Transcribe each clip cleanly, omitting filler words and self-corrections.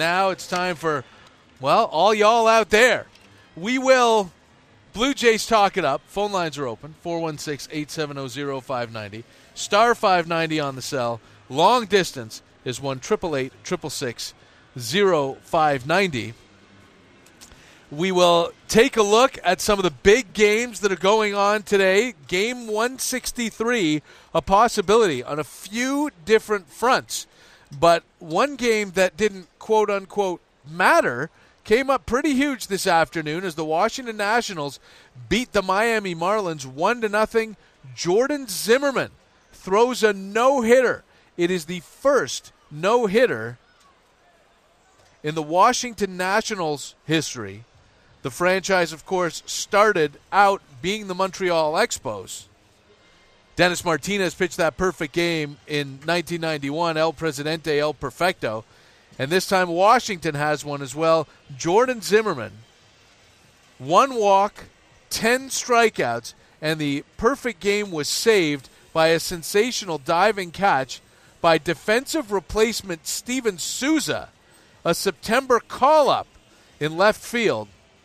Now it's time for, well, all y'all out there. We will Blue Jays talk it up. Phone lines are open, 416-870-0590. Star 590 on the cell. Long distance is 1-888-666-0590. We will take a look at some of the big games that are going on today. Game 163, a possibility on a few different fronts. But one game that didn't quote-unquote matter came up pretty huge this afternoon as the Washington Nationals beat the Miami Marlins 1-0. Jordan Zimmermann throws a no-hitter. It is the first no-hitter in the Washington Nationals history. The franchise, of course, started out being the Montreal Expos. Dennis Martinez pitched that perfect game in 1991, El Presidente, El Perfecto. And this time Washington has one as well. Jordan Zimmermann, 1 walk, 10 strikeouts, and the perfect game was saved by a sensational diving catch by defensive replacement Steven Souza, a September call-up in left field.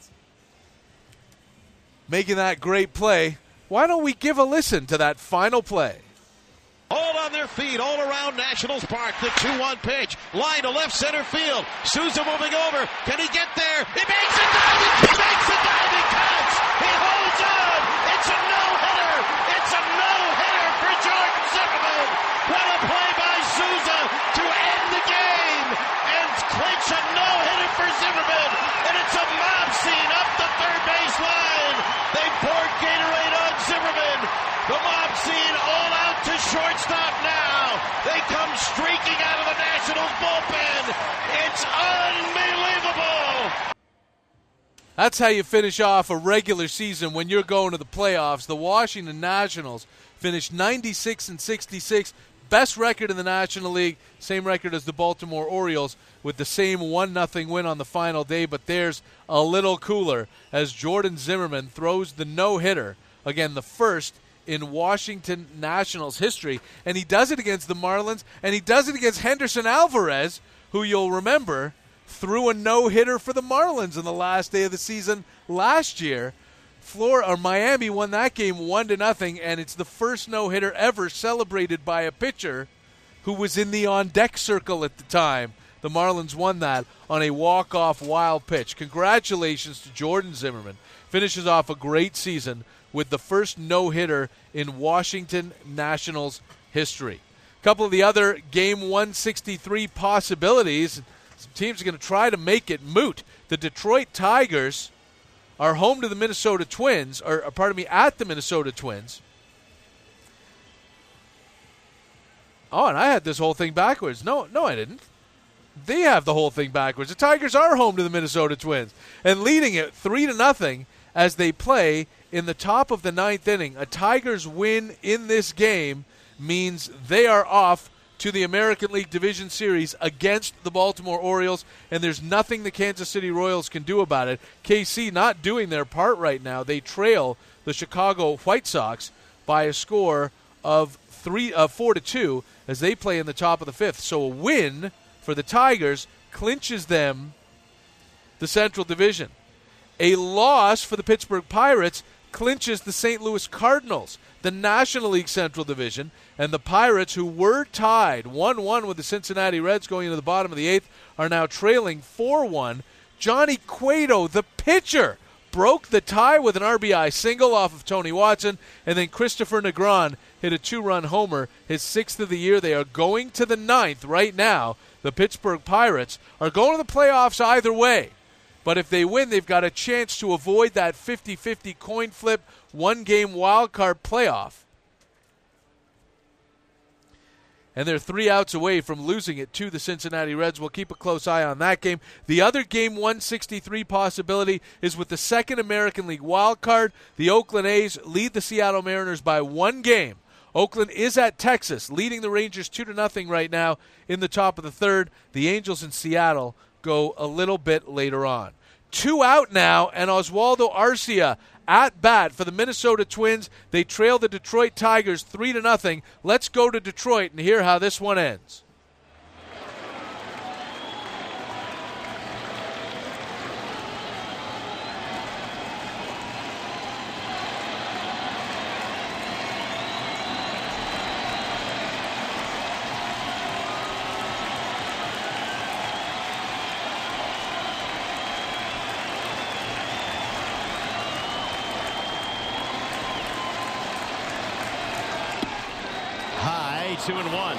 Making that great play. Why don't we give a listen to that final play? All on their feet, all around Nationals Park. The 2-1 pitch. Line to left center field. Souza moving over. Can he get there? He makes a diving. He makes a diving catch. He holds on. It's a no-hitter. It's a no-hitter for Jordan Zimmermann. What a play by Souza to end the game and clinch a no-hitter for Zimmermann. And it's a mob scene up the third base line. They poured Gatorade on Zimmermann. The mob scene all out to shortstop now. They come streaking out of the Nationals bullpen. It's unbelievable. That's how you finish off a regular season when you're going to the playoffs. The Washington Nationals finished 96-66, best record in the National League, same record as the Baltimore Orioles with the same 1-0 win on the final day, but theirs a little cooler as Jordan Zimmermann throws the no-hitter, again the first in Washington Nationals history, and he does it against the Marlins, and he does it against Henderson Alvarez, who you'll remember threw a no-hitter for the Marlins on the last day of the season last year. Miami won that game 1-0, and it's the first no-hitter ever celebrated by a pitcher who was in the on-deck circle at the time. The Marlins won that on a walk-off wild pitch. Congratulations to Jordan Zimmermann. Finishes off a great season with the first no-hitter in Washington Nationals history. A couple of the other Game 163 possibilities. Some teams are going to try to make it moot. The Detroit Tigers are home to the Minnesota Twins, at the Minnesota Twins. Oh, and I had this whole thing backwards. No, I didn't. They have the whole thing backwards. The Tigers are home to the Minnesota Twins and leading it 3-0 as they play in the top of the 9th inning. A Tigers win in this game means they are off to the American League Division Series against the Baltimore Orioles, and there's nothing the Kansas City Royals can do about it. KC not doing their part right now. They trail the Chicago White Sox by a score of 4-2 as they play in the top of the 5th. So a win for the Tigers clinches them the Central Division. A loss for the Pittsburgh Pirates clinches the St. Louis Cardinals the National League Central Division, and the Pirates, who were tied 1-1 with the Cincinnati Reds going into the bottom of the 8th, are now trailing 4-1. Johnny Cueto, the pitcher, broke the tie with an RBI single off of Tony Watson, and then Christopher Negron hit a 2-run homer, his 6th of the year. They are going to the 9th right now. The Pittsburgh Pirates are going to the playoffs either way. But if they win, they've got a chance to avoid that 50-50 coin flip, one-game wild card playoff. And they're 3 outs away from losing it to the Cincinnati Reds. We'll keep a close eye on that game. The other Game 163 possibility is with the second American League wild card. The Oakland A's lead the Seattle Mariners by 1 game. Oakland is at Texas, leading the Rangers 2-0 right now in the top of the 3rd. The Angels in Seattle go a little bit later on. 2 out now, and Oswaldo Arcia at bat for the Minnesota Twins. They trail the Detroit Tigers 3-0. Let's go to Detroit and hear how this one ends. 2-1.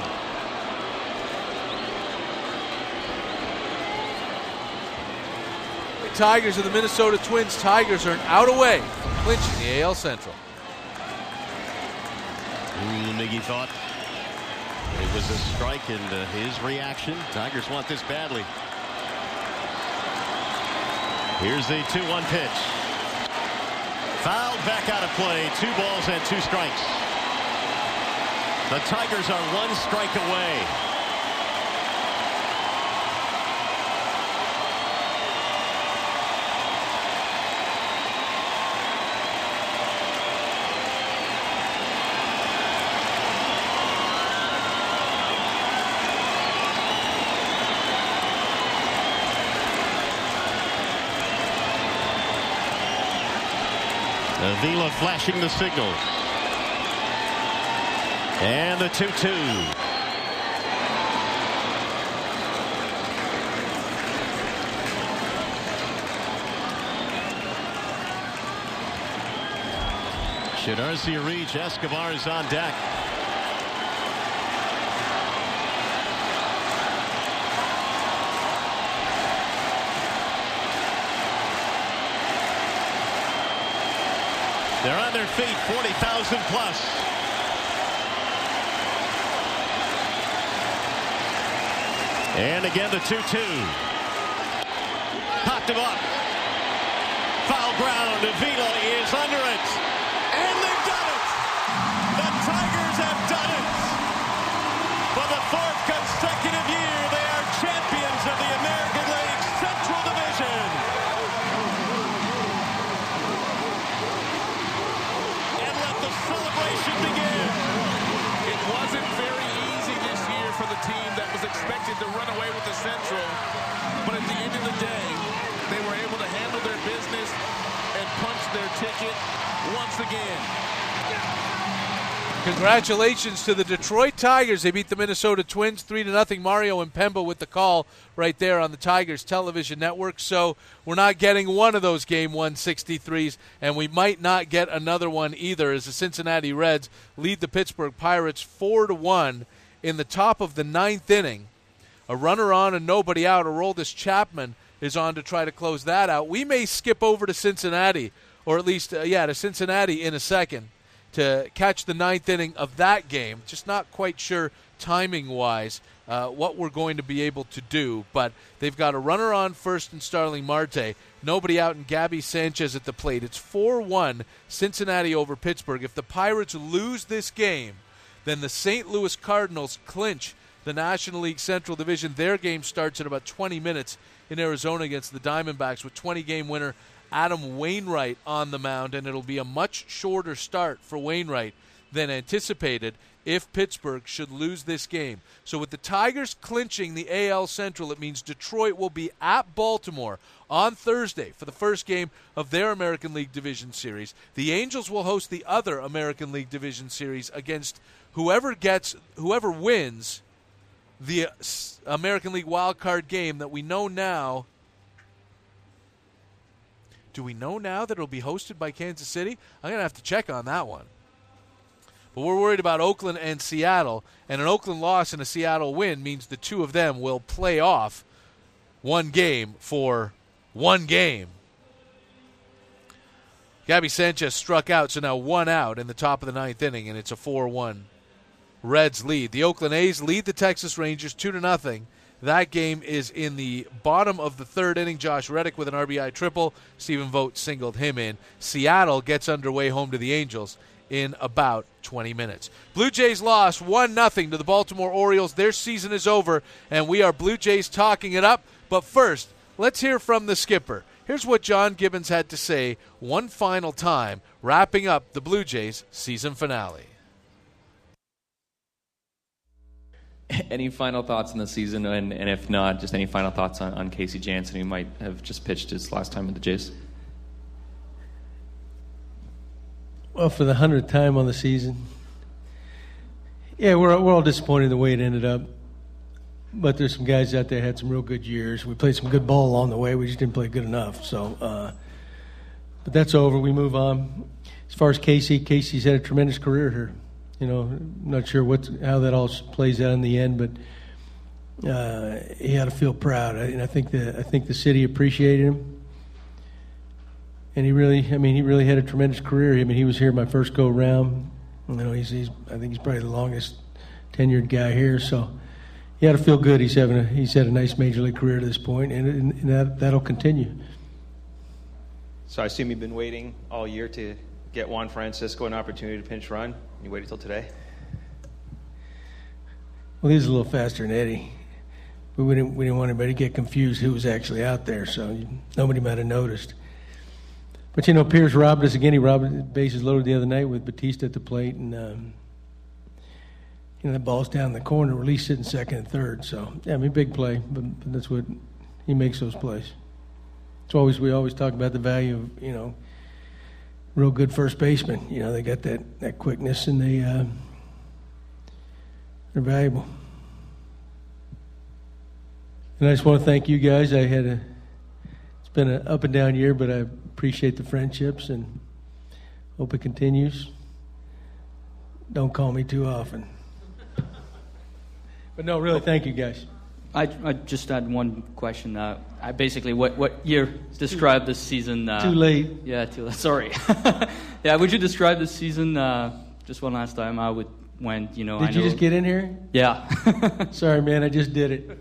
The Tigers of the Minnesota Twins. Tigers are an out away, clinching the AL Central. Miggy thought it was a strike, and his reaction. Tigers want this badly. Here's the 2-1 pitch. Fouled back out of play. 2 balls and 2 strikes. The Tigers are 1 strike away. Avila flashing the signal. And the 2-2. Should Arcia reach, Escobar is on deck. They're on their feet, 40,000 plus. And again the 2-2. Popped him up. Foul ground. Avila is under it. And they've done it. The Tigers have done it. For the 4th consecutive year, they are champions of the American League Central Division. And let the celebration begin. It wasn't very easy this year for the team that was expected to run away with the Central, but at the end of the day, they were able to handle their business and punch their ticket once again. Congratulations to the Detroit Tigers. They beat the Minnesota Twins 3-0. Mario Impemba with the call right there on the Tigers television network. So we're not getting one of those Game 1 63s, and we might not get another one either, as the Cincinnati Reds lead the Pittsburgh Pirates 4-1 in the top of the 9th inning. A runner on and nobody out. Aroldis Chapman is on to try to close that out. We may skip over to Cincinnati, or at least, to Cincinnati in a second, to catch the 9th inning of that game. Just not quite sure timing-wise what we're going to be able to do. But they've got a runner on first in Starling Marte. Nobody out, and Gabby Sanchez at the plate. It's 4-1 Cincinnati over Pittsburgh. If the Pirates lose this game, then the St. Louis Cardinals clinch the National League Central Division. Their game starts in about 20 minutes in Arizona against the Diamondbacks with 20-game winner Adam Wainwright on the mound, and it'll be a much shorter start for Wainwright than anticipated if Pittsburgh should lose this game. So with the Tigers clinching the AL Central, it means Detroit will be at Baltimore on Thursday for the first game of their American League Division Series. The Angels will host the other American League Division Series against whoever wins the American League Wild Card game that we know now. Do we know now that it'll be hosted by Kansas City? I'm going to have to check on that one. But we're worried about Oakland and Seattle, and an Oakland loss and a Seattle win means the two of them will play off one game for one game. Gabby Sanchez struck out, so now 1 out in the top of the 9th inning, and it's a 4-1 Reds lead. The Oakland A's lead the Texas Rangers 2-0. That game is in the bottom of the 3rd inning. Josh Reddick with an RBI triple. Stephen Vogt singled him in. Seattle gets underway home to the Angels in about 20 minutes. Blue Jays lost 1-0 to the Baltimore Orioles. Their season is over, and we are Blue Jays talking it up. But first, let's hear from the skipper. Here's what John Gibbons had to say one final time, wrapping up the Blue Jays season finale. Any final thoughts on the season, and if not, just any final thoughts on Casey Janssen, who might have just pitched his last time with the Jays? Well, for the 100th time on the season, yeah, we're all disappointed in the way it ended up. But there's some guys out there that had some real good years. We played some good ball along the way. We just didn't play good enough. So, but that's over. We move on. As far as Casey's had a tremendous career here. I'm not sure how that all plays out in the end, but he had to feel proud, and I think the city appreciated him. And he really had a tremendous career. I mean, he was here my first go round. I think he's probably the longest tenured guy here. So he had to feel good. He's had a nice major league career to this point, and that'll continue. So I assume you've been waiting all year to get Juan Francisco an opportunity to pinch run. You waited till today? Well, he's a little faster than Eddie. But we didn't want anybody to get confused who was actually out there, so nobody might have noticed. But, Pierce robbed us again. He robbed the bases loaded the other night with Batista at the plate, and the ball's down in the corner, released it in second and third. So, big play, but that's what he makes those plays. We always talk about the value of, real good first baseman. They got that quickness, and they're valuable. And I just want to thank you guys. It's been an up and down year, but I appreciate the friendships and hope it continues. Don't call me too often. But no, really, thank you guys. I just had one question. What year describe this season? Too late. Yeah, too late. Sorry. Yeah, would you describe this season just one last time? How it went? Did you just get in here? Yeah. Sorry, man. I just did it.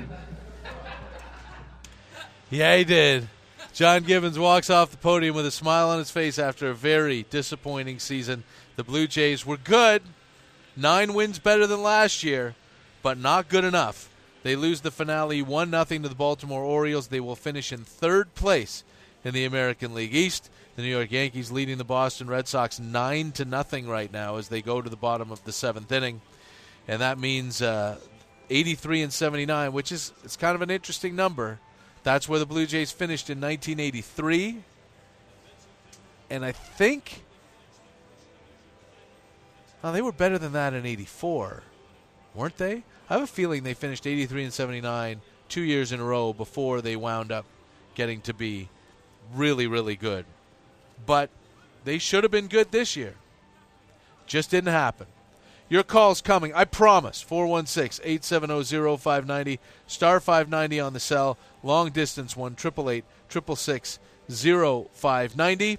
Yeah, he did. John Gibbons walks off the podium with a smile on his face after a very disappointing season. The Blue Jays were good. 9 wins better than last year, but not good enough. They lose the finale 1-0 to the Baltimore Orioles. They will finish in 3rd place in the American League East. The New York Yankees leading the Boston Red Sox 9-0 right now as they go to the bottom of the 7th inning. And that means 83-79, which is it's kind of an interesting number. That's where the Blue Jays finished in 1983. And I think they were better than that in 84, weren't they? I have a feeling they finished 83-79 2 years in a row before they wound up getting to be really, really good. But they should have been good this year. Just didn't happen. Your call's coming, I promise. 416-870-0590, star 590 on the cell. Long distance 1-888-666-0590.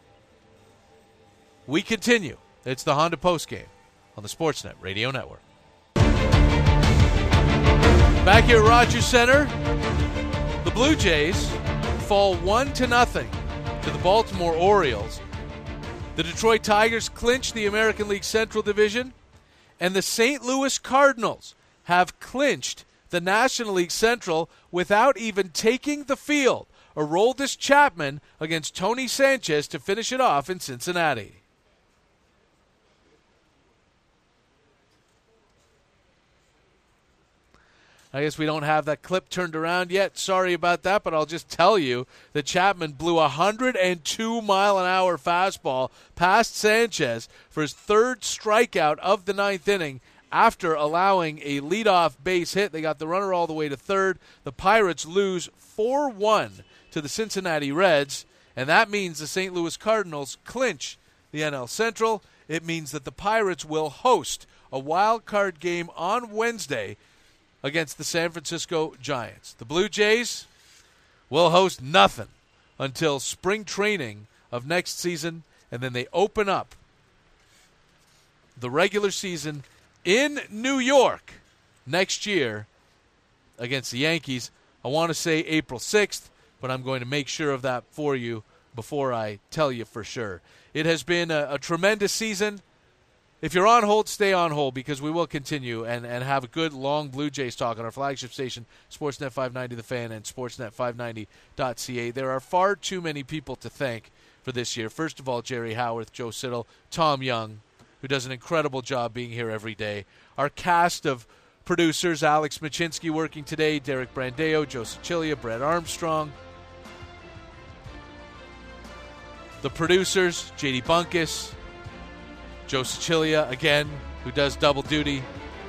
We continue. It's the Honda Postgame on the Sportsnet Radio Network. Back here at Rogers Center, the Blue Jays fall 1-0 to the Baltimore Orioles. The Detroit Tigers clinch the American League Central Division, and the St. Louis Cardinals have clinched the National League Central without even taking the field. Aroldis Chapman against Tony Sanchez to finish it off in Cincinnati. I guess we don't have that clip turned around yet. Sorry about that, but I'll just tell you that Chapman blew a 102-mile-an-hour fastball past Sanchez for his 3rd strikeout of the 9th inning after allowing a leadoff base hit. They got the runner all the way to 3rd. The Pirates lose 4-1 to the Cincinnati Reds, and that means the St. Louis Cardinals clinch the NL Central. It means that the Pirates will host a wild card game on Wednesday against the San Francisco Giants. The Blue Jays will host nothing until spring training of next season, and then they open up the regular season in New York next year against the Yankees. I want to say April 6th, but I'm going to make sure of that for you before I tell you for sure. It has been a tremendous season. If you're on hold, stay on hold because we will continue and have a good, long Blue Jays talk on our flagship station, Sportsnet 590 The Fan and Sportsnet590.ca. There are far too many people to thank for this year. First of all, Jerry Howarth, Joe Siddall, Tom Young, who does an incredible job being here every day. Our cast of producers, Alex Machinsky working today, Derek Brandeo, Joe Sicilia, Brett Armstrong. The producers, J.D. Bunkus, Joe Sicilia, again, who does double duty.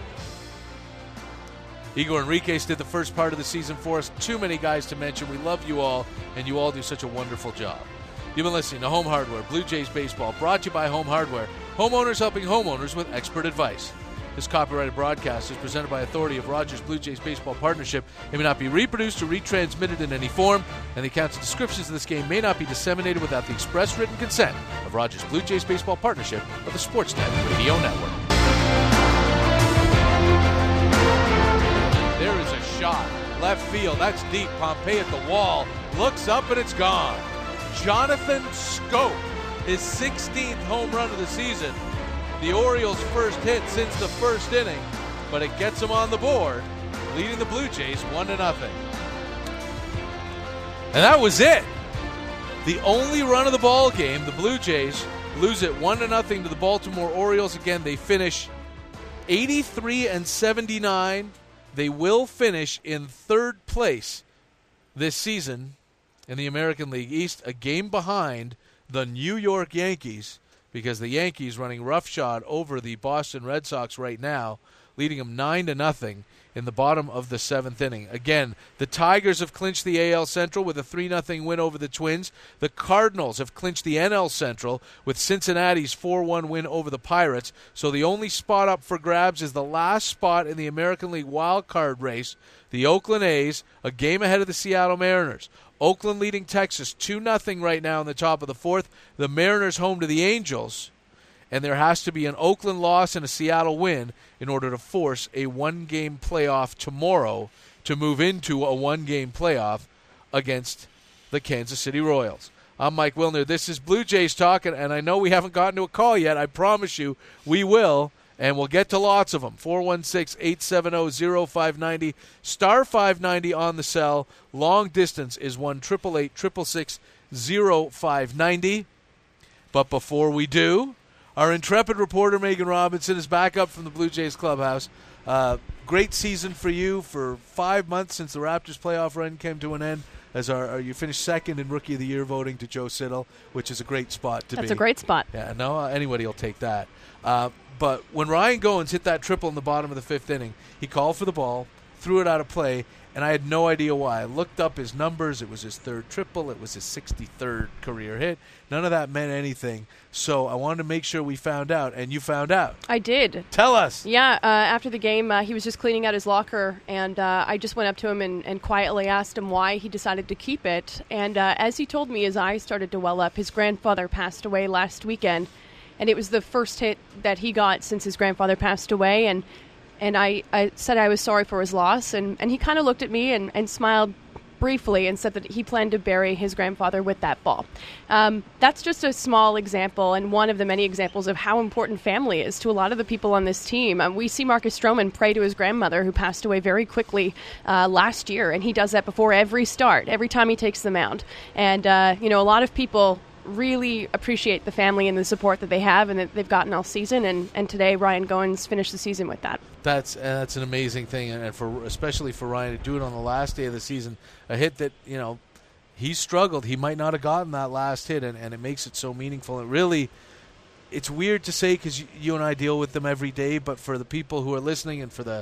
Igor Enriquez did the first part of the season for us. Too many guys to mention. We love you all, and you all do such a wonderful job. You've been listening to Home Hardware, Blue Jays Baseball, brought to you by Home Hardware. Homeowners helping homeowners with expert advice. This copyrighted broadcast is presented by authority of Rogers Blue Jays Baseball Partnership. It may not be reproduced or retransmitted in any form, and the accounts and descriptions of this game may not be disseminated without the express written consent of Rogers Blue Jays Baseball Partnership of the Sportsnet Radio Network. There is a shot. Left field. That's deep. Pompey at the wall. Looks up and it's gone. Jonathan Schoop, his 16th home run of the season. The Orioles' first hit since the first inning, but it gets them on the board, leading the Blue Jays 1-0. And that was it. The only run of the ball game. The Blue Jays lose it 1-0 to the Baltimore Orioles. Again, they finish 83-79. They will finish in third place this season in the American League East, a game behind the New York Yankees, because the Yankees running roughshod over the Boston Red Sox right now, leading them 9-0 in the bottom of the seventh inning. Again, the Tigers have clinched the AL Central with a 3-0 win over the Twins. The Cardinals have clinched the NL Central with Cincinnati's 4-1 win over the Pirates. So the only spot up for grabs is the last spot in the American League wild card race. The Oakland A's, a game ahead of the Seattle Mariners. Oakland leading Texas 2-0 right now in the top of the fourth. The Mariners home to the Angels. And there has to be an Oakland loss and a Seattle win in order to force a one-game playoff tomorrow to move into a one-game playoff against the Kansas City Royals. I'm Mike Wilner. This is Blue Jays Talk, and I know we haven't gotten to a call yet. I promise you we will, and we'll get to lots of them. 416-870-0590, star 590 on the cell. Long distance is 1-888-666-0590. But before we do, our intrepid reporter, Megan Robinson, is back up from the Blue Jays clubhouse. Great season for you for 5 months since the Raptors playoff run came to an end. As you finished second in Rookie of the Year voting to Joe Siddall, which is a great spot to be. That's a great spot. Yeah, no, anybody will take that. But when Ryan Goins hit that triple in the bottom of the fifth inning, he called for the ball, threw it out of play, and I had no idea why. I looked up his numbers. It was his third triple. It was his 63rd career hit. None of that meant anything. So I wanted to make sure we found out, and you found out. I did. Tell us. Yeah, after the game, he was just cleaning out his locker, and I just went up to him and quietly asked him why he decided to keep it. And as he told me, his eyes started to well up. His grandfather passed away last weekend, and it was the first hit that he got since his grandfather passed away. And I said I was sorry for his loss, and he kind of looked at me and smiled briefly and said that he planned to bury his grandfather with that ball. That's just a small example and one of the many examples of how important family is to a lot of the people on this team. We see Marcus Stroman pray to his grandmother, who passed away very quickly last year, and he does that before every start, every time he takes the mound. And, a lot of people really appreciate the family and the support that they have and that they've gotten all season, and today Ryan Goins finished the season with that. That's an amazing thing, and especially for Ryan to do it on the last day of the season, a hit that he struggled. He might not have gotten that last hit, and it makes it so meaningful. And really, it's weird to say because you and I deal with them every day, but for the people who are listening and for the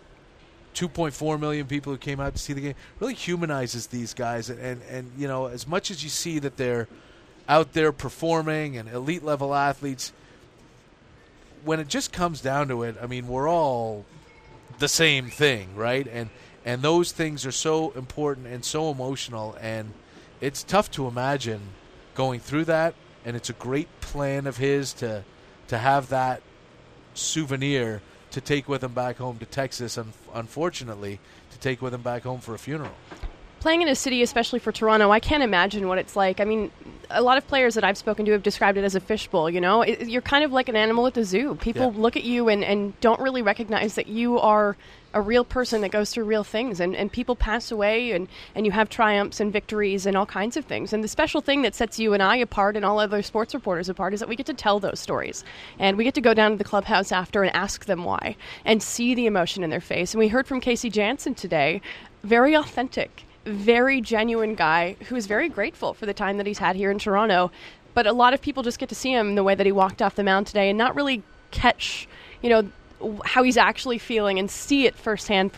2.4 million people who came out to see the game, really humanizes these guys. And as much as you see that they're out there performing and elite level athletes, when it just comes down to it, I mean, we're all the same thing, right? And those things are so important and so emotional, and it's tough to imagine going through that. And it's a great plan of his to have that souvenir to take with him back home to Texas, and unfortunately to take with him back home for a funeral. Playing in a city, especially for Toronto, I can't imagine what it's like. I mean, a lot of players that I've spoken to have described it as a fishbowl, You're kind of like an animal at the zoo. People look at you and don't really recognize that you are a real person that goes through real things. And people pass away, and you have triumphs and victories and all kinds of things. And the special thing that sets you and I apart and all other sports reporters apart is that we get to tell those stories. And we get to go down to the clubhouse after and ask them why and see the emotion in their face. And we heard from Casey Janssen today, very authentic, very genuine guy who is very grateful for the time that he's had here in Toronto. But a lot of people just get to see him the way that he walked off the mound today and not really catch, how he's actually feeling and see it firsthand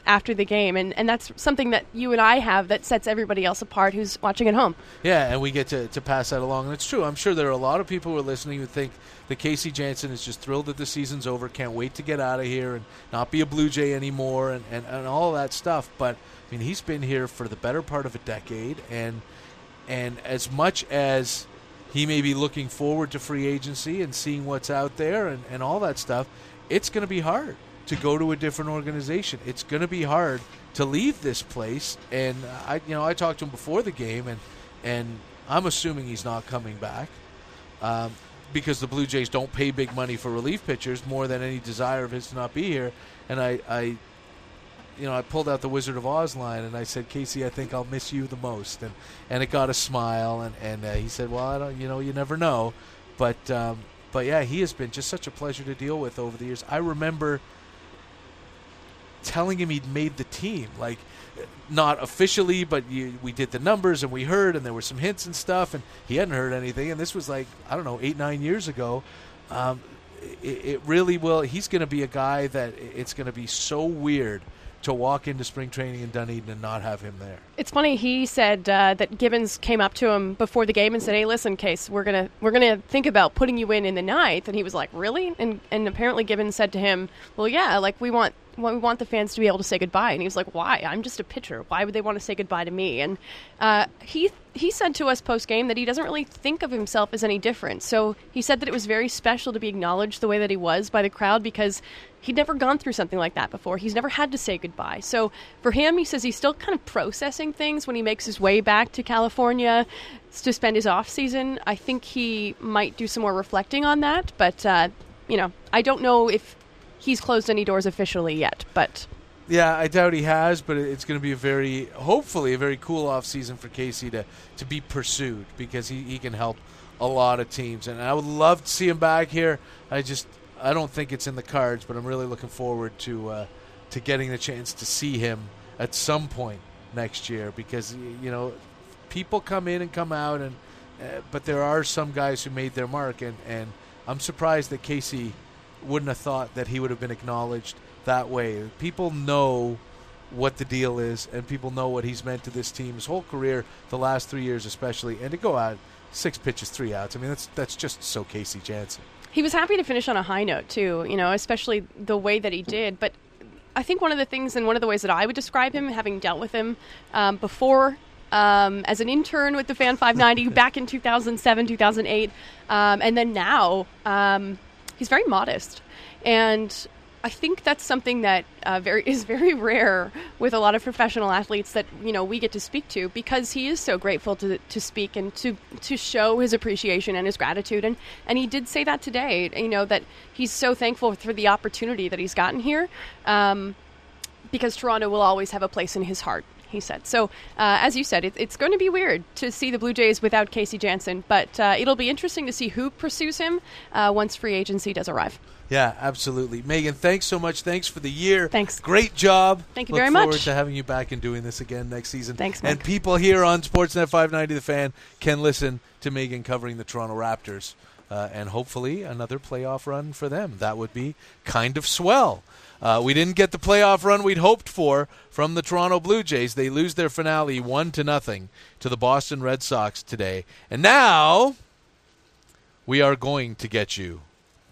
after the game, and that's something that you and I have that sets everybody else apart who's watching at home. Yeah, and we get to pass that along, and it's true. I'm sure there are a lot of people who are listening who think that Casey Janssen is just thrilled that the season's over, can't wait to get out of here and not be a Blue Jay anymore, and all that stuff. But I mean, he's been here for the better part of a decade, and as much as he may be looking forward to free agency and seeing what's out there and all that stuff, it's going to be hard to go to a different organization. It's going to be hard to leave this place. And I talked to him before the game, and I'm assuming he's not coming back because the Blue Jays don't pay big money for relief pitchers more than any desire of his to not be here. And I pulled out the Wizard of Oz line, and I said, Casey, I think I'll miss you the most. And it got a smile, and he said, well, I don't, you never know. But yeah, he has been just such a pleasure to deal with over the years. I remember telling him he'd made the team, like not officially, but we did the numbers and we heard, and there were some hints and stuff, and he hadn't heard anything. And this was like, I don't know, 8-9 years ago. It really will. He's going to be a guy that it's going to be so weird to walk into spring training in Dunedin and not have him there. It's funny. He said that Gibbons came up to him before the game and said, "Hey, listen, Case, we're gonna think about putting you in the ninth." And he was like, "Really?" And apparently Gibbons said to him, "Well, yeah, like we want the fans to be able to say goodbye." And he was like, "Why? I'm just a pitcher. Why would they want to say goodbye to me?" And he said to us post game that he doesn't really think of himself as any different. So he said that it was very special to be acknowledged the way that he was by the crowd because he'd never gone through something like that before. He's never had to say goodbye. So for him, he says he's still kind of processing things when he makes his way back to California to spend his off season. I think he might do some more reflecting on that, but I don't know if he's closed any doors officially yet, but yeah, I doubt he has, but it's going to be hopefully a very cool off season for Casey to be pursued because he can help a lot of teams, and I would love to see him back here. I don't think it's in the cards, but I'm really looking forward to getting the chance to see him at some point next year because people come in and come out, and but there are some guys who made their mark, and I'm surprised that Casey wouldn't have thought that he would have been acknowledged that way. People know what the deal is, and people know what he's meant to this team his whole career, the last 3 years especially, and to go out 6 pitches, 3 outs. I mean, that's just so Casey Janssen. He was happy to finish on a high note too, especially the way that he did. But I think one of the things and one of the ways that I would describe him, having dealt with him before as an intern with the Fan 590 back in 2007, 2008, and then now, he's very modest. And I think that's something that is very rare with a lot of professional athletes that we get to speak to because he is so grateful to speak and to show his appreciation and his gratitude. And he did say that today, that he's so thankful for the opportunity that he's gotten here because Toronto will always have a place in his heart, he said. So, as you said, it's going to be weird to see the Blue Jays without Casey Janssen, but it'll be interesting to see who pursues him once free agency does arrive. Yeah, absolutely. Megan, thanks so much. Thanks for the year. Thanks. Great job. Thank you very much. Look forward to having you back and doing this again next season. Thanks, Mike. And people here on Sportsnet 590 The Fan can listen to Megan covering the Toronto Raptors and hopefully another playoff run for them. That would be kind of swell. We didn't get the playoff run we'd hoped for from the Toronto Blue Jays. They lose their finale 1-0 to the Boston Red Sox today. And now we are going to get you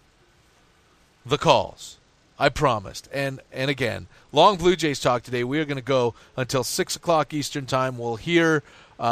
the calls. I promised. And again, long Blue Jays talk today. We are going to go until 6 o'clock Eastern time. We'll hear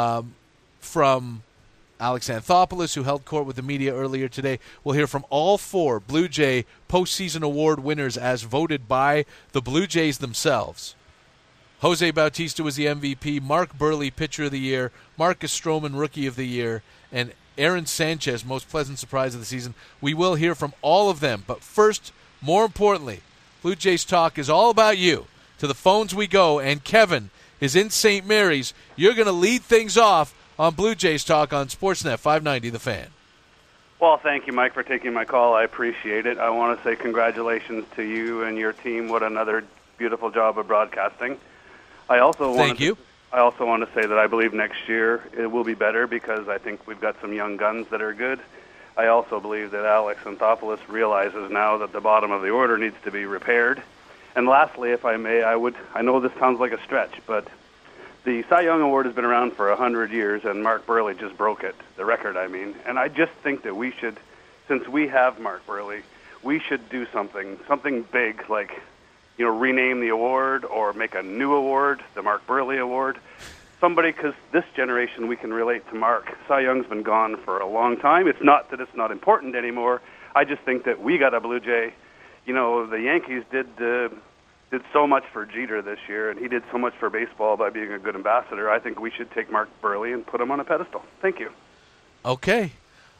from Alex Anthopoulos, who held court with the media earlier today. We'll hear from all 4 Blue Jay postseason award winners as voted by the Blue Jays themselves. Jose Bautista was the MVP, Mark Burley Pitcher of the Year, Marcus Stroman Rookie of the Year, and Aaron Sanchez Most Pleasant Surprise of the Season. We will hear from all of them. But first, more importantly, Blue Jays Talk is all about you. To the phones we go, and Kevin is in St. Mary's. You're going to lead things off on Blue Jays Talk on Sportsnet 590 The Fan. Well, thank you, Mike, for taking my call. I appreciate it. I want to say congratulations to you and your team. What another beautiful job of broadcasting. I also want to say that I believe next year it will be better because I think we've got some young guns that are good. I also believe that Alex Anthopoulos realizes now that the bottom of the order needs to be repaired. And lastly, if I may, I know this sounds like a stretch, but the Cy Young Award has been around for 100 years, and Mark Burley just broke it, the record, I mean. And I just think that we should, since we have Mark Burley, we should do something big, like, rename the award or make a new award, the Mark Burley Award. Somebody, because this generation, we can relate to Mark. Cy Young's been gone for a long time. It's not that it's not important anymore. I just think that we got a Blue Jay. The Yankees did so much for Jeter this year, and he did so much for baseball by being a good ambassador. I think we should take Mark Burley and put him on a pedestal. Thank you. Okay.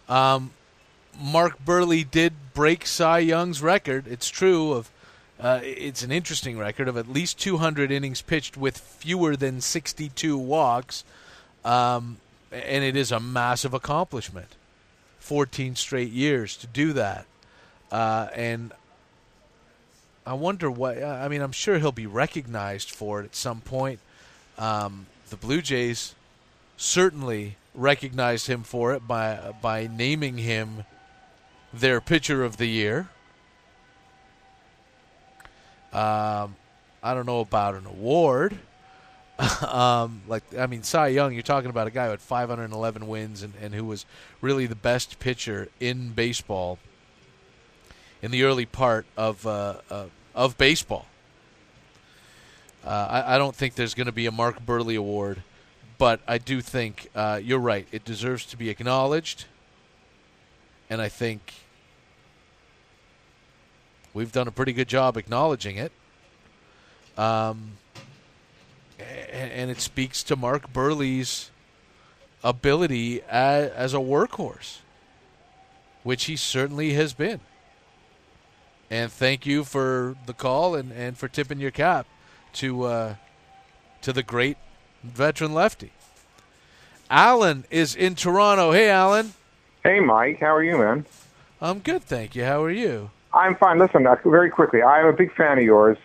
Mark Burley did break Cy Young's record. It's true. It's an interesting record of at least 200 innings pitched with fewer than 62 walks, and it is a massive accomplishment. 14 straight years to do that. And I wonder what. I'm sure he'll be recognized for it at some point. The Blue Jays certainly recognized him for it by naming him their pitcher of the year. I don't know about an award. Cy Young, you're talking about a guy who had 511 wins and who was really the best pitcher in baseball in the early part of baseball. I don't think there's going to be a Mark Burley Award, but I do think you're right. It deserves to be acknowledged, and I think we've done a pretty good job acknowledging it. And it speaks to Mark Burley's ability as a workhorse, which he certainly has been. And thank you for the call and for tipping your cap to the great veteran lefty. Alan is in Toronto. Hey, Alan. Hey, Mike. How are you, man? I'm good, thank you. How are you? I'm fine. Listen, very quickly, I'm a big fan of yours,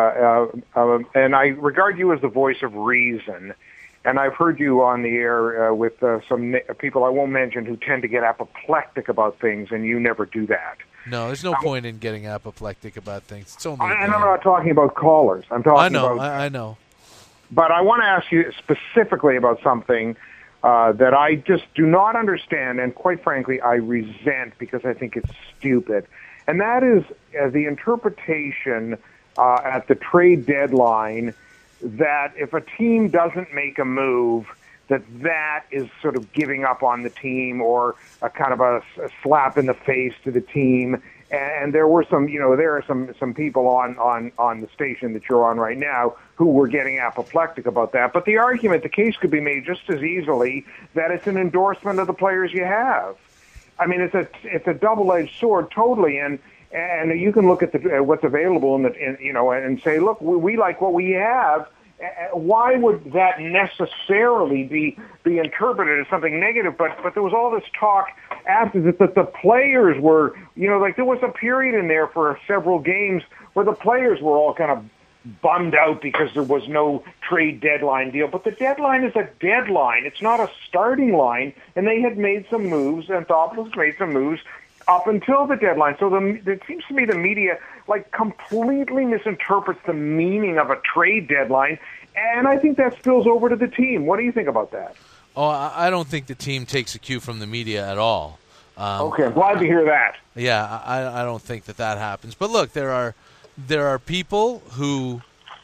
and I regard you as the voice of reason. And I've heard you on the air with some people I won't mention who tend to get apoplectic about things, and you never do that. No, there's no point in getting apoplectic about things. It's only. And I'm not talking about callers. I'm talking about. I know. But I want to ask you specifically about something that I just do not understand, and quite frankly, I resent because I think it's stupid. And that is the interpretation at the trade deadline that if a team doesn't make a move, that is sort of giving up on the team or a kind of a slap in the face to the team. And there were there are some people on the station that you're on right now who were getting apoplectic about that. But the case could be made just as easily that it's an endorsement of the players you have. I mean, it's a double-edged sword, totally, and you can look at what's available and say, look, we like what we have. Why would that necessarily be interpreted as something negative? But there was all this talk after that the players were, there was a period in there for several games where the players were all kind of bummed out because there was no trade deadline deal. But the deadline is a deadline. It's not a starting line. And they had made some moves, and Anthopoulos made some moves up until the deadline. So it seems to me the media completely misinterprets the meaning of a trade deadline, and I think that spills over to the team. What do you think about that? Oh, I don't think the team takes a cue from the media at all. Okay, I'm glad to hear that. Yeah, I don't think that happens. But look, there are people who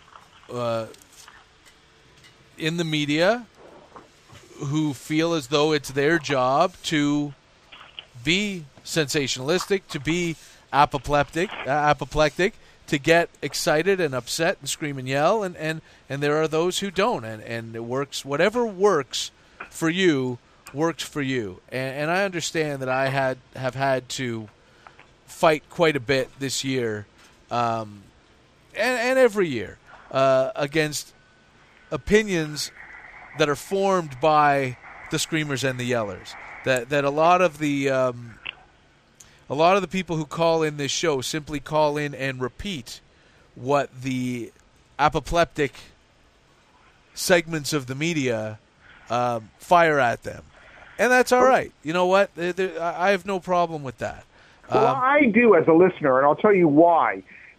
in the media who feel as though it's their job to be sensationalistic, to be apoplectic, to get excited and upset and scream and yell, and there are those who don't, and it works. Whatever works for you works for you, and I understand that I have had to fight quite a bit this year, and every year against opinions that are formed by the screamers and the yellers. That a lot of the people who call in this show simply call in and repeat what the apoplectic segments of the media fire at them. And that's all right. You know what? I have no problem with that. Well, I do as a listener, and I'll tell you why.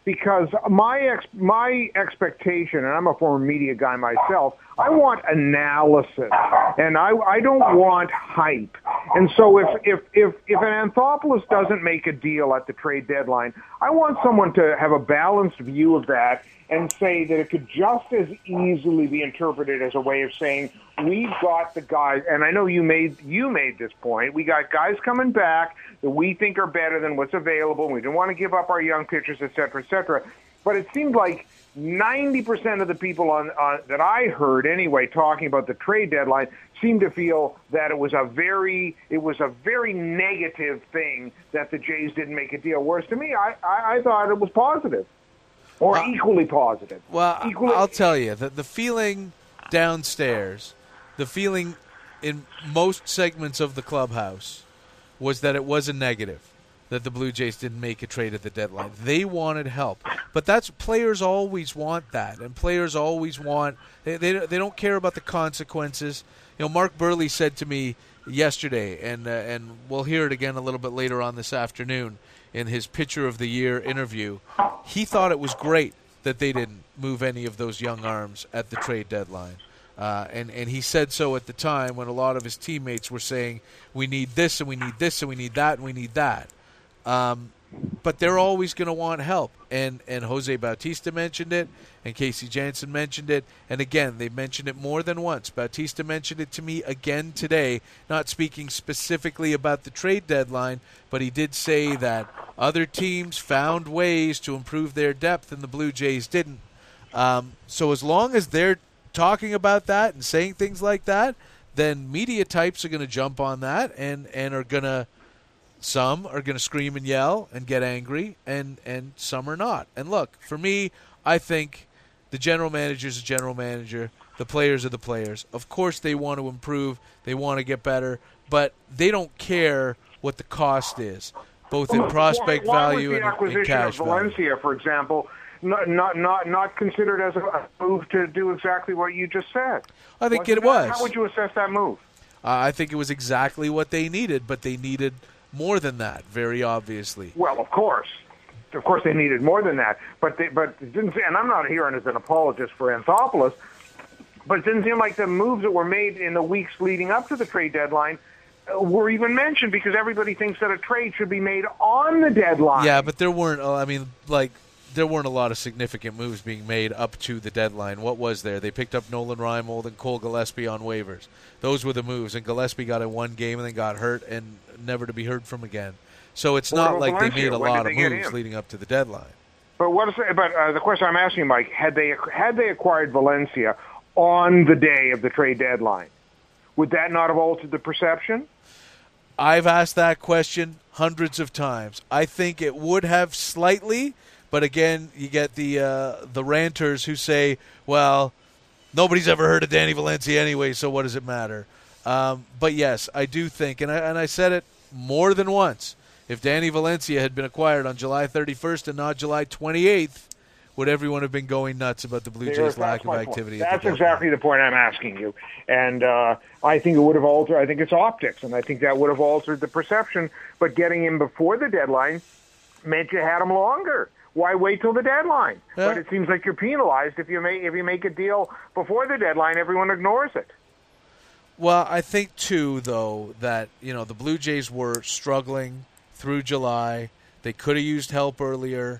because my expectation, and I'm a former media guy myself, I want analysis, and I don't want hype. And so if an Anthopoulos doesn't make a deal at the trade deadline, I want someone to have a balanced view of that and say that it could just as easily be interpreted as a way of saying, we've got the guys, and I know you made this point, we got guys coming back that we think are better than what's available, we don't want to give up our young pitchers, et cetera, et cetera. But it seemed like 90% of the people on that I heard anyway talking about the trade deadline seemed to feel that it was a very negative thing that the Jays didn't make a deal. Whereas to me, I thought it was positive. Or equally positive. Well, I'll tell you, the feeling downstairs, the feeling in most segments of the clubhouse was that it was a negative, that the Blue Jays didn't make a trade at the deadline. They wanted help. But players always want that, and players always want they don't care about the consequences. You know, Mark Burley said to me yesterday, and we'll hear it again a little bit later on this afternoon, in his Pitcher of the Year interview, he thought it was great that they didn't move any of those young arms at the trade deadline. And he said so at the time when a lot of his teammates were saying, we need this and we need this and we need that and we need that. But they're always going to want help. And Jose Bautista mentioned it, and Casey Janssen mentioned it. And again, they mentioned it more than once. Bautista mentioned it to me again today, not speaking specifically about the trade deadline, but he did say that other teams found ways to improve their depth and the Blue Jays didn't. So as long as they're talking about that and saying things like that, then media types are going to jump on that and are going to – some are going to scream and yell and get angry, and some are not. And look, for me, I think the general manager is a general manager. The players are the players. Of course they want to improve. They want to get better. But they don't care what the cost is, both in prospect value and in cash value. Valencia, for example, not considered as a move to do exactly what you just said? I think it was. How would you assess that move? I think it was exactly what they needed, but they needed more than that, very obviously. Well, of course they needed more than that, but it didn't. And I'm not here as an apologist for Anthopoulos, but it didn't seem like the moves that were made in the weeks leading up to the trade deadline were even mentioned, because everybody thinks that a trade should be made on the deadline. Yeah, but there weren't. There weren't a lot of significant moves being made up to the deadline. What was there? They picked up Nolan Reimold and Cole Gillespie on waivers. Those were the moves, and Gillespie got in one game and then got hurt and never to be heard from again. So it's not like they made a lot of moves leading up to the deadline. But the question I'm asking, Mike, had they acquired Valencia on the day of the trade deadline, would that not have altered the perception? I've asked that question hundreds of times. I think it would have slightly. But again, you get the ranters who say, well, nobody's ever heard of Danny Valencia anyway, so what does it matter? But yes, I do think, and I said it more than once, if Danny Valencia had been acquired on July 31st and not July 28th, would everyone have been going nuts about the Blue Jays' lack of activity? That's exactly the point I'm asking you. And I think it would have altered, I think it's optics, and I think that would have altered the perception. But getting him before the deadline meant you had him longer. Why wait till the deadline? Yeah. But it seems like you're penalized if you make a deal before the deadline. Everyone ignores it. Well, I think too, though, that the Blue Jays were struggling through July. They could have used help earlier.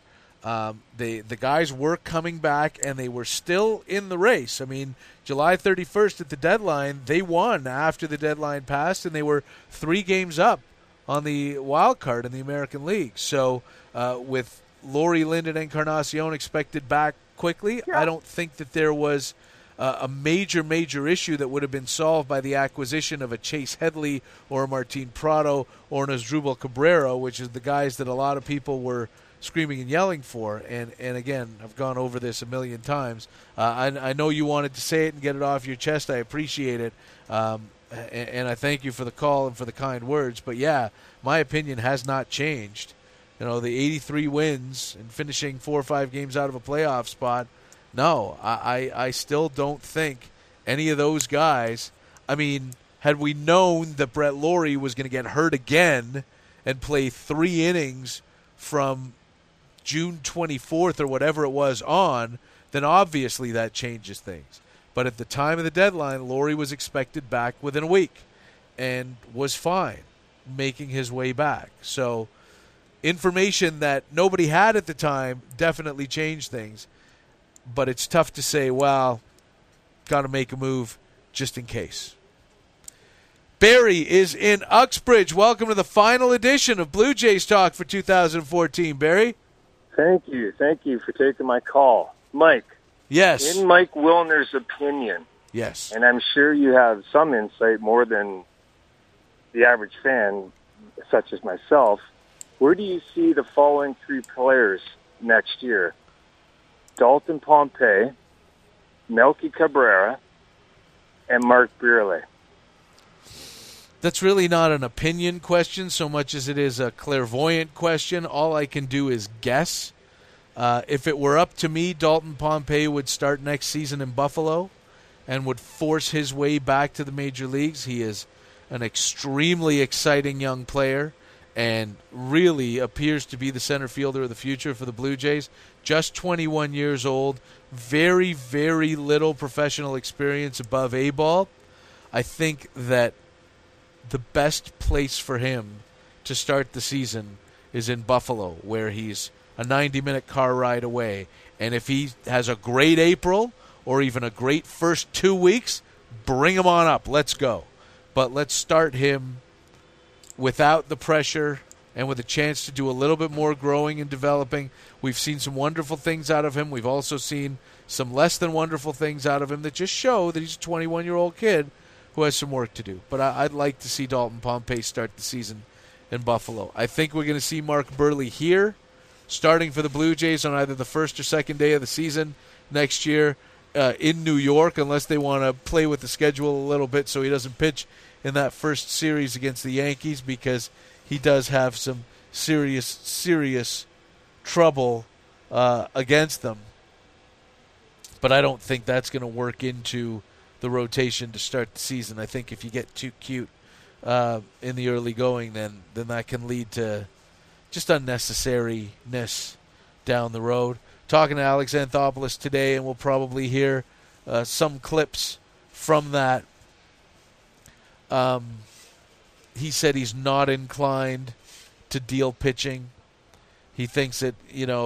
The guys were coming back, and they were still in the race. I mean, July 31st at the deadline, they won after the deadline passed, and they were 3 games up on the wild card in the American League. So with Lori, Lind, and Encarnacion expected back quickly, yeah. I don't think that there was a major issue that would have been solved by the acquisition of a Chase Headley or a Martin Prado or an Asdrubal Cabrera, which is the guys that a lot of people were screaming and yelling for. And again, I've gone over this a million times. I know you wanted to say it and get it off your chest. I appreciate it. And I thank you for the call and for the kind words. But, yeah, my opinion has not changed. The 83 wins and finishing 4 or 5 games out of a playoff spot, no, I still don't think any of those guys, I mean, had we known that Brett Lawrie was going to get hurt again and play 3 innings from June 24th or whatever it was on, then obviously that changes things. But at the time of the deadline, Laurie was expected back within a week and was fine making his way back. So information that nobody had at the time definitely changed things. But it's tough to say, well, got to make a move just in case. Barry is in Uxbridge. Welcome to the final edition of Blue Jays Talk for 2014, Barry. Thank you. Thank you for taking my call. Mike. Yes. In Mike Wilner's opinion. Yes. And I'm sure you have some insight more than the average fan, such as myself. Where do you see the following three players next year? Dalton Pompey, Melky Cabrera, and Mark Buehrle. That's really not an opinion question so much as it is a clairvoyant question. All I can do is guess. If it were up to me, Dalton Pompey would start next season in Buffalo and would force his way back to the major leagues. He is an extremely exciting young player and really appears to be the center fielder of the future for the Blue Jays. Just 21 years old, very, very little professional experience above A-ball. I think that the best place for him to start the season is in Buffalo, where he's a 90-minute car ride away. And if he has a great April or even a great first 2 weeks, bring him on up. Let's go. But let's start him without the pressure and with a chance to do a little bit more growing and developing. We've seen some wonderful things out of him. We've also seen some less than wonderful things out of him that just show that he's a 21-year-old kid who has some work to do. But I'd like to see Dalton Pompey start the season in Buffalo. I think we're going to see Mark Buehrle here, starting for the Blue Jays on either the first or second day of the season next year in New York, unless they want to play with the schedule a little bit so he doesn't pitch in that first series against the Yankees, because he does have some serious trouble against them. But I don't think that's going to work into the rotation to start the season. I think if you get too cute in the early going, then that can lead to just unnecessariness down the road. Talking to Alex Anthopoulos today, and we'll probably hear some clips from that. He said he's not inclined to deal pitching. He thinks that,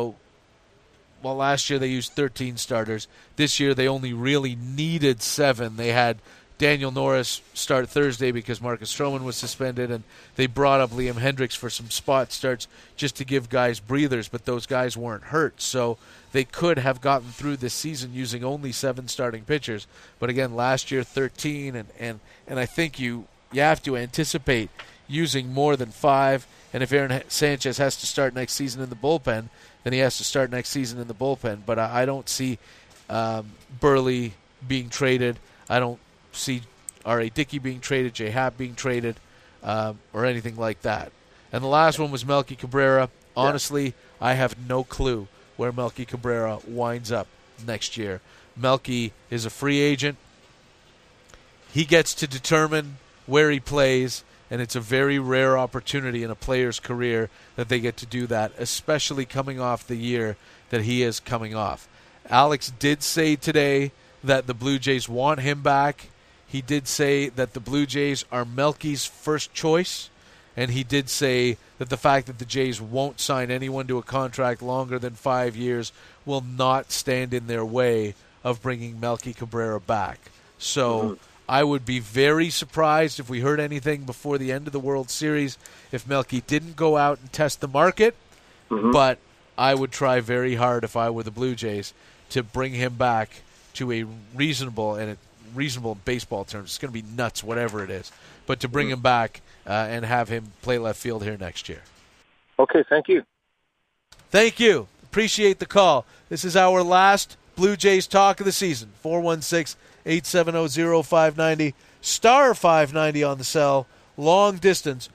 last year they used 13 starters. This year they only really needed 7. They had Daniel Norris start Thursday because Marcus Stroman was suspended, and they brought up Liam Hendricks for some spot starts just to give guys breathers, but those guys weren't hurt. So they could have gotten through this season using only 7 starting pitchers. But again, last year 13, and I think you have to anticipate using more than 5. And if Aaron Sanchez has to start next season in the bullpen, then he has to start next season in the bullpen. But I don't see Buehrle being traded. I don't see R.A. Dickey being traded, J. Happ being traded, or anything like that. And the last one was Melky Cabrera. Honestly, I have no clue where Melky Cabrera winds up next year. Melky is a free agent. He gets to determine where he plays, and it's a very rare opportunity in a player's career that they get to do that, especially coming off the year that he is coming off. Alex did say today that the Blue Jays want him back. He did say that the Blue Jays are Melky's first choice, and he did say that the fact that the Jays won't sign anyone to a contract longer than 5 years will not stand in their way of bringing Melky Cabrera back. So I would be very surprised if we heard anything before the end of the World Series if Melky didn't go out and test the market, but I would try very hard if I were the Blue Jays to bring him back to a reasonable, and reasonable in baseball terms, it's going to be nuts, whatever it is, but to bring him back and have him play left field here next year. Okay, thank you. Thank you. Appreciate the call. This is our last Blue Jays talk of the season. 416-870-0590, star 590 on the cell, long distance,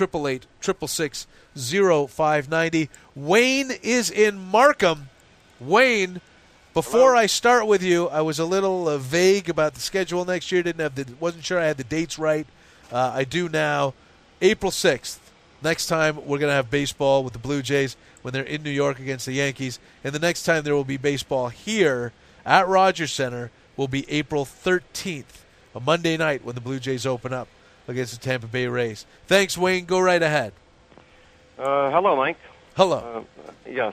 1-888-666-0590. Wayne is in Markham. Wayne, before I start with you, I was a little vague about the schedule next year. Wasn't sure I had the dates right. I do now. April 6th, Next time we're going to have baseball with the Blue Jays when they're in New York against the Yankees. And the next time there will be baseball here at Rogers Center will be April 13th, a Monday night when the Blue Jays open up against the Tampa Bay Rays. Thanks, Wayne. Go right ahead. Hello, Mike. Hello. Yes.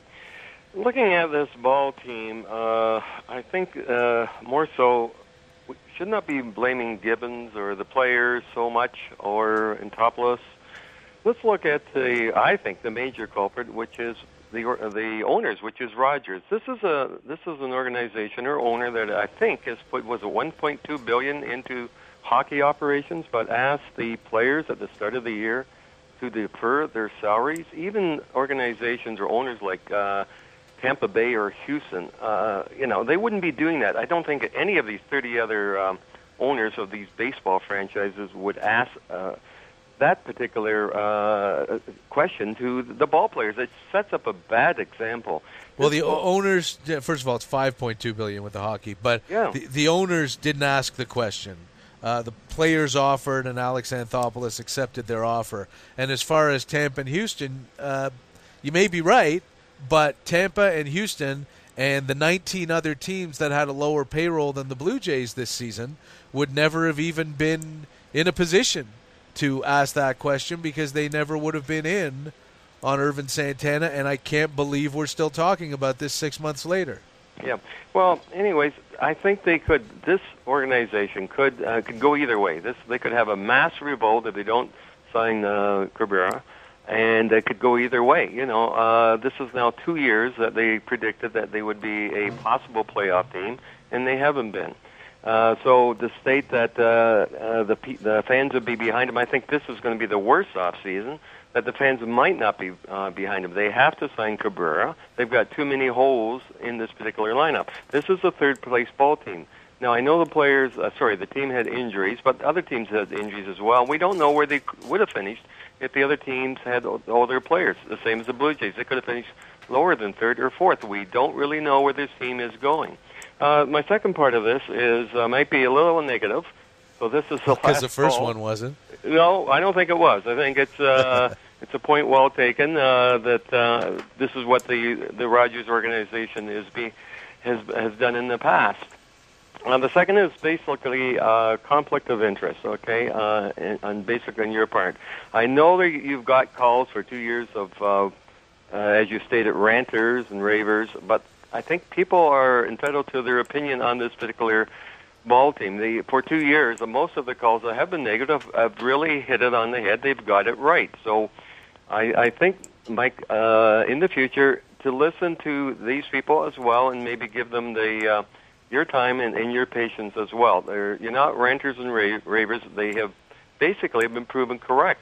Looking at this ball team, I think more so we should not be blaming Gibbons or the players so much or Antopoulos. Let's look at I think the major culprit, which is the owners, which is Rogers. This is an organization or owner that I think has put $1.2 billion into hockey operations, but asked the players at the start of the year to defer their salaries. Even organizations or owners like Tampa Bay or Houston, they wouldn't be doing that. I don't think any of these 30 other owners of these baseball franchises would ask that particular question to the ball players. It sets up a bad example. Well, the owners, first of all, it's $5.2 billion with the hockey, but the owners didn't ask the question. The players offered, and Alex Anthopoulos accepted their offer. And as far as Tampa and Houston, you may be right, but Tampa and Houston and the 19 other teams that had a lower payroll than the Blue Jays this season would never have even been in a position to ask that question because they never would have been in on Irvin Santana, and I can't believe we're still talking about this 6 months later. Yeah. Well, anyways, I think this organization could go either way. They could have a mass revolt if they don't sign Cabrera, and it could go either way. This is now 2 years that they predicted that they would be a possible playoff team, and they haven't been. So to state that the fans would be behind them, I think this is going to be the worst offseason, that the fans might not be behind them. They have to sign Cabrera. They've got too many holes in this particular lineup. This is a third-place ball team. Now, I know the team had injuries, but other teams had injuries as well. We don't know where they would have finished if the other teams had all their players, the same as the Blue Jays. They could have finished lower than third or fourth. We don't really know where this team is going. My second part of this is might be a little negative. So this is the last because the first call. one wasn't. No, I don't think it was. I think it's it's a point well taken that this is what the Rogers organization has done in the past. The second is basically conflict of interest. Okay, and basically on your part, I know that you've got calls for 2 years of, as you stated, ranters and ravers, but I think people are entitled to their opinion on this particular ball team. For 2 years, most of the calls that have been negative have really hit it on the head. They've got it right. So I think, Mike, in the future, to listen to these people as well and maybe give them your time and your patience as well. You're not ranters and ravers. They have basically been proven correct.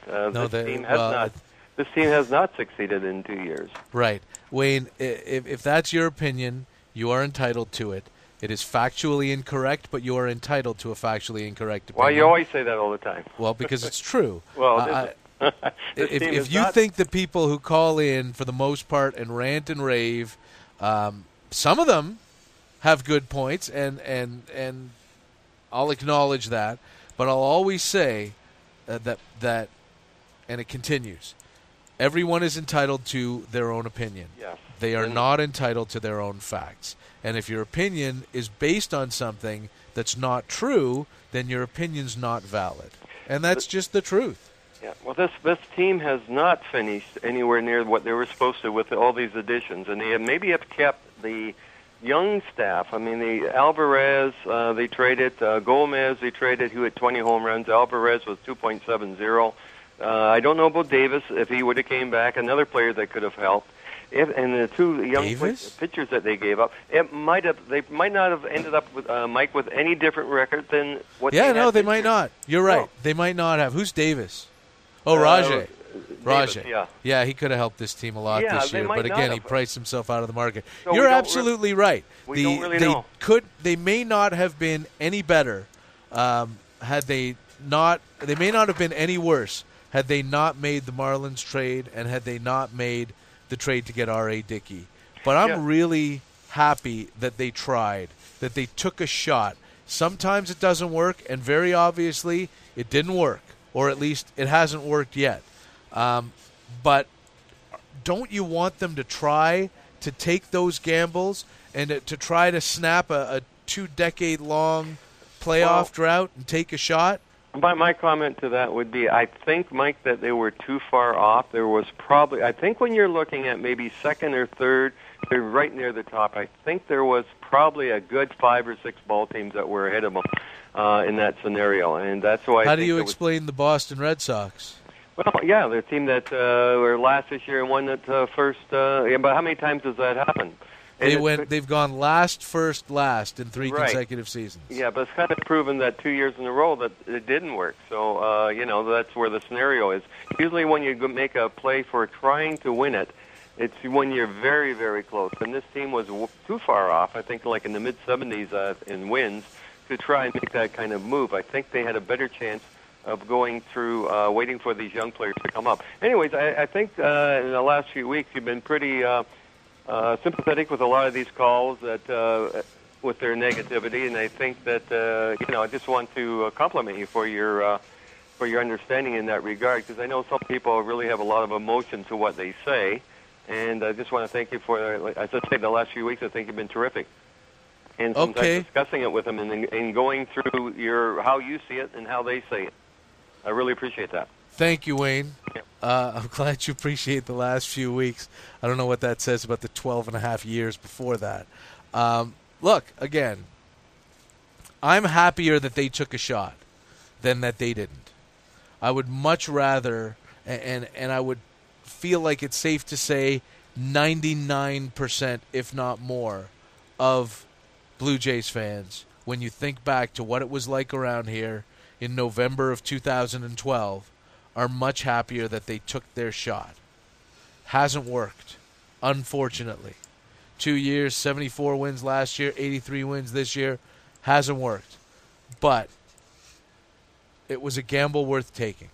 This team has not succeeded in 2 years. Right. Wayne, if that's your opinion, you are entitled to it. It is factually incorrect, but you are entitled to a factually incorrect opinion. Well, you always say that all the time. Well, because it's true. Well, if you think the people who call in, for the most part, and rant and rave, some of them have good points, and I'll acknowledge that, but I'll always say that, and it continues, everyone is entitled to their own opinion. Yes. They are not entitled to their own facts. And if your opinion is based on something that's not true, then your opinion's not valid. And that's just the truth. Yeah. Well, this team has not finished anywhere near what they were supposed to with all these additions, and they maybe have kept the young staff. I mean, the Alvarez, they traded. Gomez, they traded, who had 20 home runs. Alvarez was 2.70. I don't know about Davis, if he would have came back, another player that could have helped. And the two young pitchers that they gave up, they might not have ended up with Mike with any different record than what. Yeah, they had they might not. You're right. No. They might not have. Who's Davis? Oh, Rajay. Davis, yeah, he could have helped this team a lot this year, but again, he priced himself out of the market. So You're absolutely right. We don't really know. They may not have been any better had they not. They may not have been any worse had they not made the Marlins trade and had they not made the trade to get R.A. Dickey. But I'm really happy that they tried, that they took a shot. Sometimes it doesn't work, and very obviously it didn't work, or at least it hasn't worked yet. But don't you want them to try to take those gambles and to try to snap a 2-decade-long playoff drought and take a shot? My comment to that would be, I think, Mike, that they were too far off. There was probably, I think when you're looking at maybe second or third, they're right near the top. I think there was probably a good 5 or 6 ball teams that were ahead of them in that scenario, and that's why. How do you explain the Boston Red Sox? Well, yeah, they're a team that were last this year and won it first. But how many times has that happened? They've gone last, first, last in 3 right. consecutive seasons. Yeah, but it's kind of proven that 2 years in a row that it didn't work. So, that's where the scenario is. Usually when you make a play for trying to win it, it's when you're very, very close. And this team was too far off, I think like in the mid-70s in wins, to try and make that kind of move. I think they had a better chance of going through, waiting for these young players to come up. Anyways, I think in the last few weeks you've been pretty sympathetic with a lot of these calls that with their negativity, and I think that I just want to compliment you for your understanding in that regard, because I know some people really have a lot of emotion to what they say, and I just want to thank you for, as I said, the last few weeks I think you've been terrific. And sometimes discussing it with them and going through how you see it and how they say it. I really appreciate that. Thank you, Wayne. I'm glad you appreciate the last few weeks. I don't know what that says about the 12 and a half years before that. Look, again, I'm happier that they took a shot than that they didn't. I would much rather, and I would feel like it's safe to say 99%, if not more, of Blue Jays fans, when you think back to what it was like around here in November of 2012, are much happier that they took their shot. Hasn't worked, unfortunately. 2 years, 74 wins last year, 83 wins this year. Hasn't worked. But it was a gamble worth taking.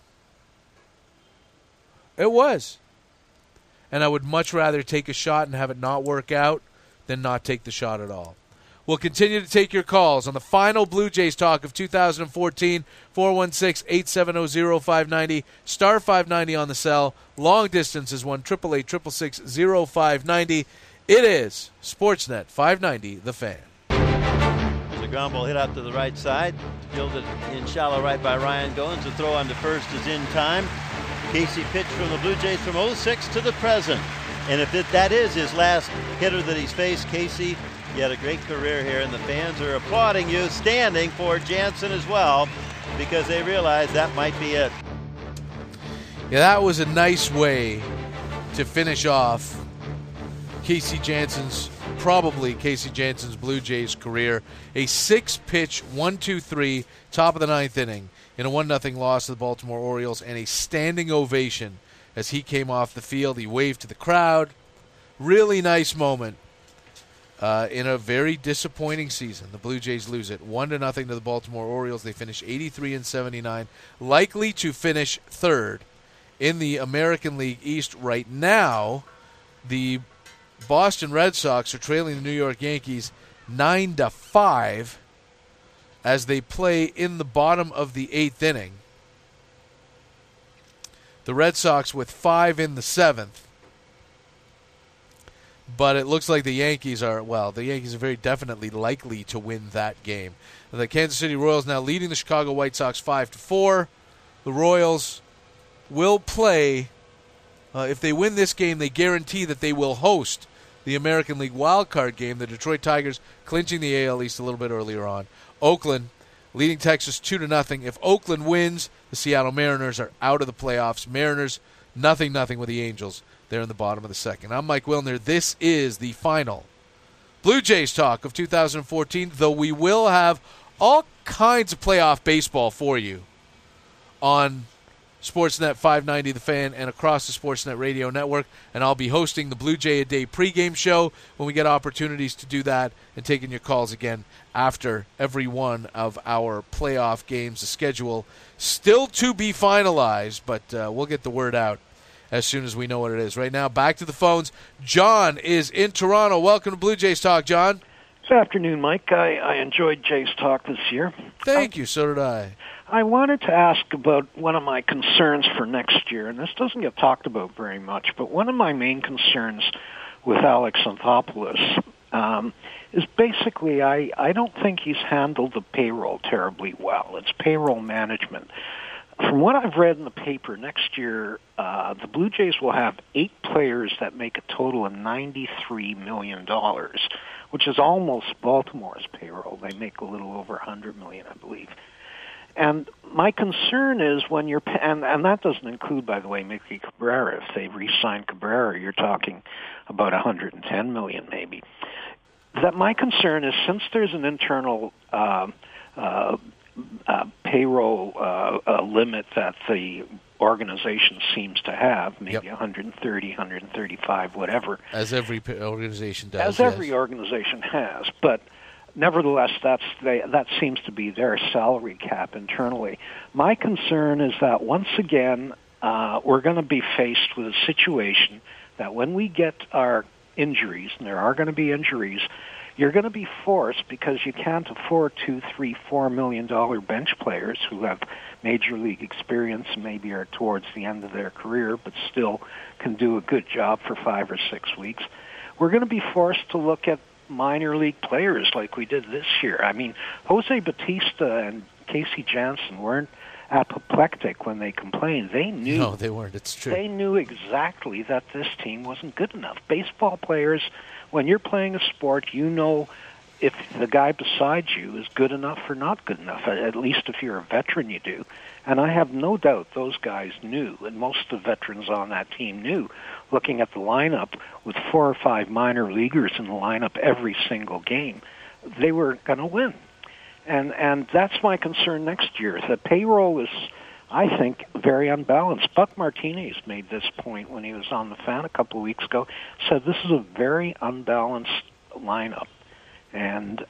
It was. And I would much rather take a shot and have it not work out than not take the shot at all. We'll continue to take your calls on the final Blue Jays talk of 2014, 416-870-0590, star 590 on the cell. Long distance is 1-888-666-0590. It is Sportsnet 590, The Fan. There's a ground ball hit out to the right side. Fielded in shallow right by Ryan Goins. The throw on to first is in time. Casey pitched from the Blue Jays from 06 to the present. And if that is his last hitter that he's faced, Casey, you had a great career here, and the fans are applauding you, standing for Jansen as well, because they realize that might be it. Yeah, that was a nice way to finish off probably Casey Jansen's Blue Jays career. A 6-pitch, 1-2-3, top of the 9th inning in a 1-0 loss to the Baltimore Orioles, and a standing ovation as he came off the field. He waved to the crowd. Really nice moment. In a very disappointing season, the Blue Jays lose it 1-0 to the Baltimore Orioles. They finish 83-79, likely to finish third in the American League East right now. The Boston Red Sox are trailing the New York Yankees 9-5 as they play in the bottom of the 8th inning. The Red Sox with 5 in the 7th. But it looks like the Yankees are very definitely likely to win that game. The Kansas City Royals now leading the Chicago White Sox 5-4. The Royals will play, if they win this game, they guarantee that they will host the American League wildcard game. The Detroit Tigers clinching the AL East a little bit earlier on. Oakland leading Texas 2-0. If Oakland wins, the Seattle Mariners are out of the playoffs. Mariners 0-0 with the Angels. They're in the bottom of the second. I'm Mike Wilner. This is the final Blue Jays talk of 2014, though we will have all kinds of playoff baseball for you on Sportsnet 590 The Fan and across the Sportsnet Radio Network, and I'll be hosting the Blue Jay A Day pregame show when we get opportunities to do that, and taking your calls again after every one of our playoff games. The schedule still to be finalized, but we'll get the word out as soon as we know what it is. Right now, back to the phones. John is in Toronto. Welcome to Blue Jays Talk, John. Good afternoon, Mike. I enjoyed Jays Talk this year. Thank you. So did I. I wanted to ask about one of my concerns for next year, and this doesn't get talked about very much, but one of my main concerns with Alex Anthopoulos is basically I don't think he's handled the payroll terribly well. It's payroll management. From what I've read in the paper, next year the Blue Jays will have 8 players that make a total of $93 million, which is almost Baltimore's payroll. They make a little over $100 million, I believe. And my concern is when you're and that doesn't include, by the way, Mickey Cabrera. If they re-sign Cabrera, you're talking about $110 million maybe. That my concern is, since there's an internal payroll limit that the organization seems to have, maybe 130, 135, whatever. As every organization does. As every organization has, but nevertheless, that seems to be their salary cap internally. My concern is that once again, we're going to be faced with a situation that when we get our injuries, and there are going to be injuries, you're going to be forced, because you can't afford $2, $3, $4 million bench players who have major league experience and maybe are towards the end of their career, but still can do a good job for 5 or 6 weeks. We're going to be forced to look at minor league players like we did this year. I mean, Jose Bautista and Casey Janssen weren't apoplectic when they complained. They knew. No, they weren't. It's true. They knew exactly that this team wasn't good enough. Baseball players, when you're playing a sport, you know if the guy beside you is good enough or not good enough. At least if you're a veteran, you do. And I have no doubt those guys knew, and most of the veterans on that team knew, looking at the lineup with 4 or 5 minor leaguers in the lineup every single game, they were going to win. And that's my concern next year. The payroll is, I think, very unbalanced. Buck Martinez made this point when he was on the Fan a couple of weeks ago, said this is a very unbalanced lineup. And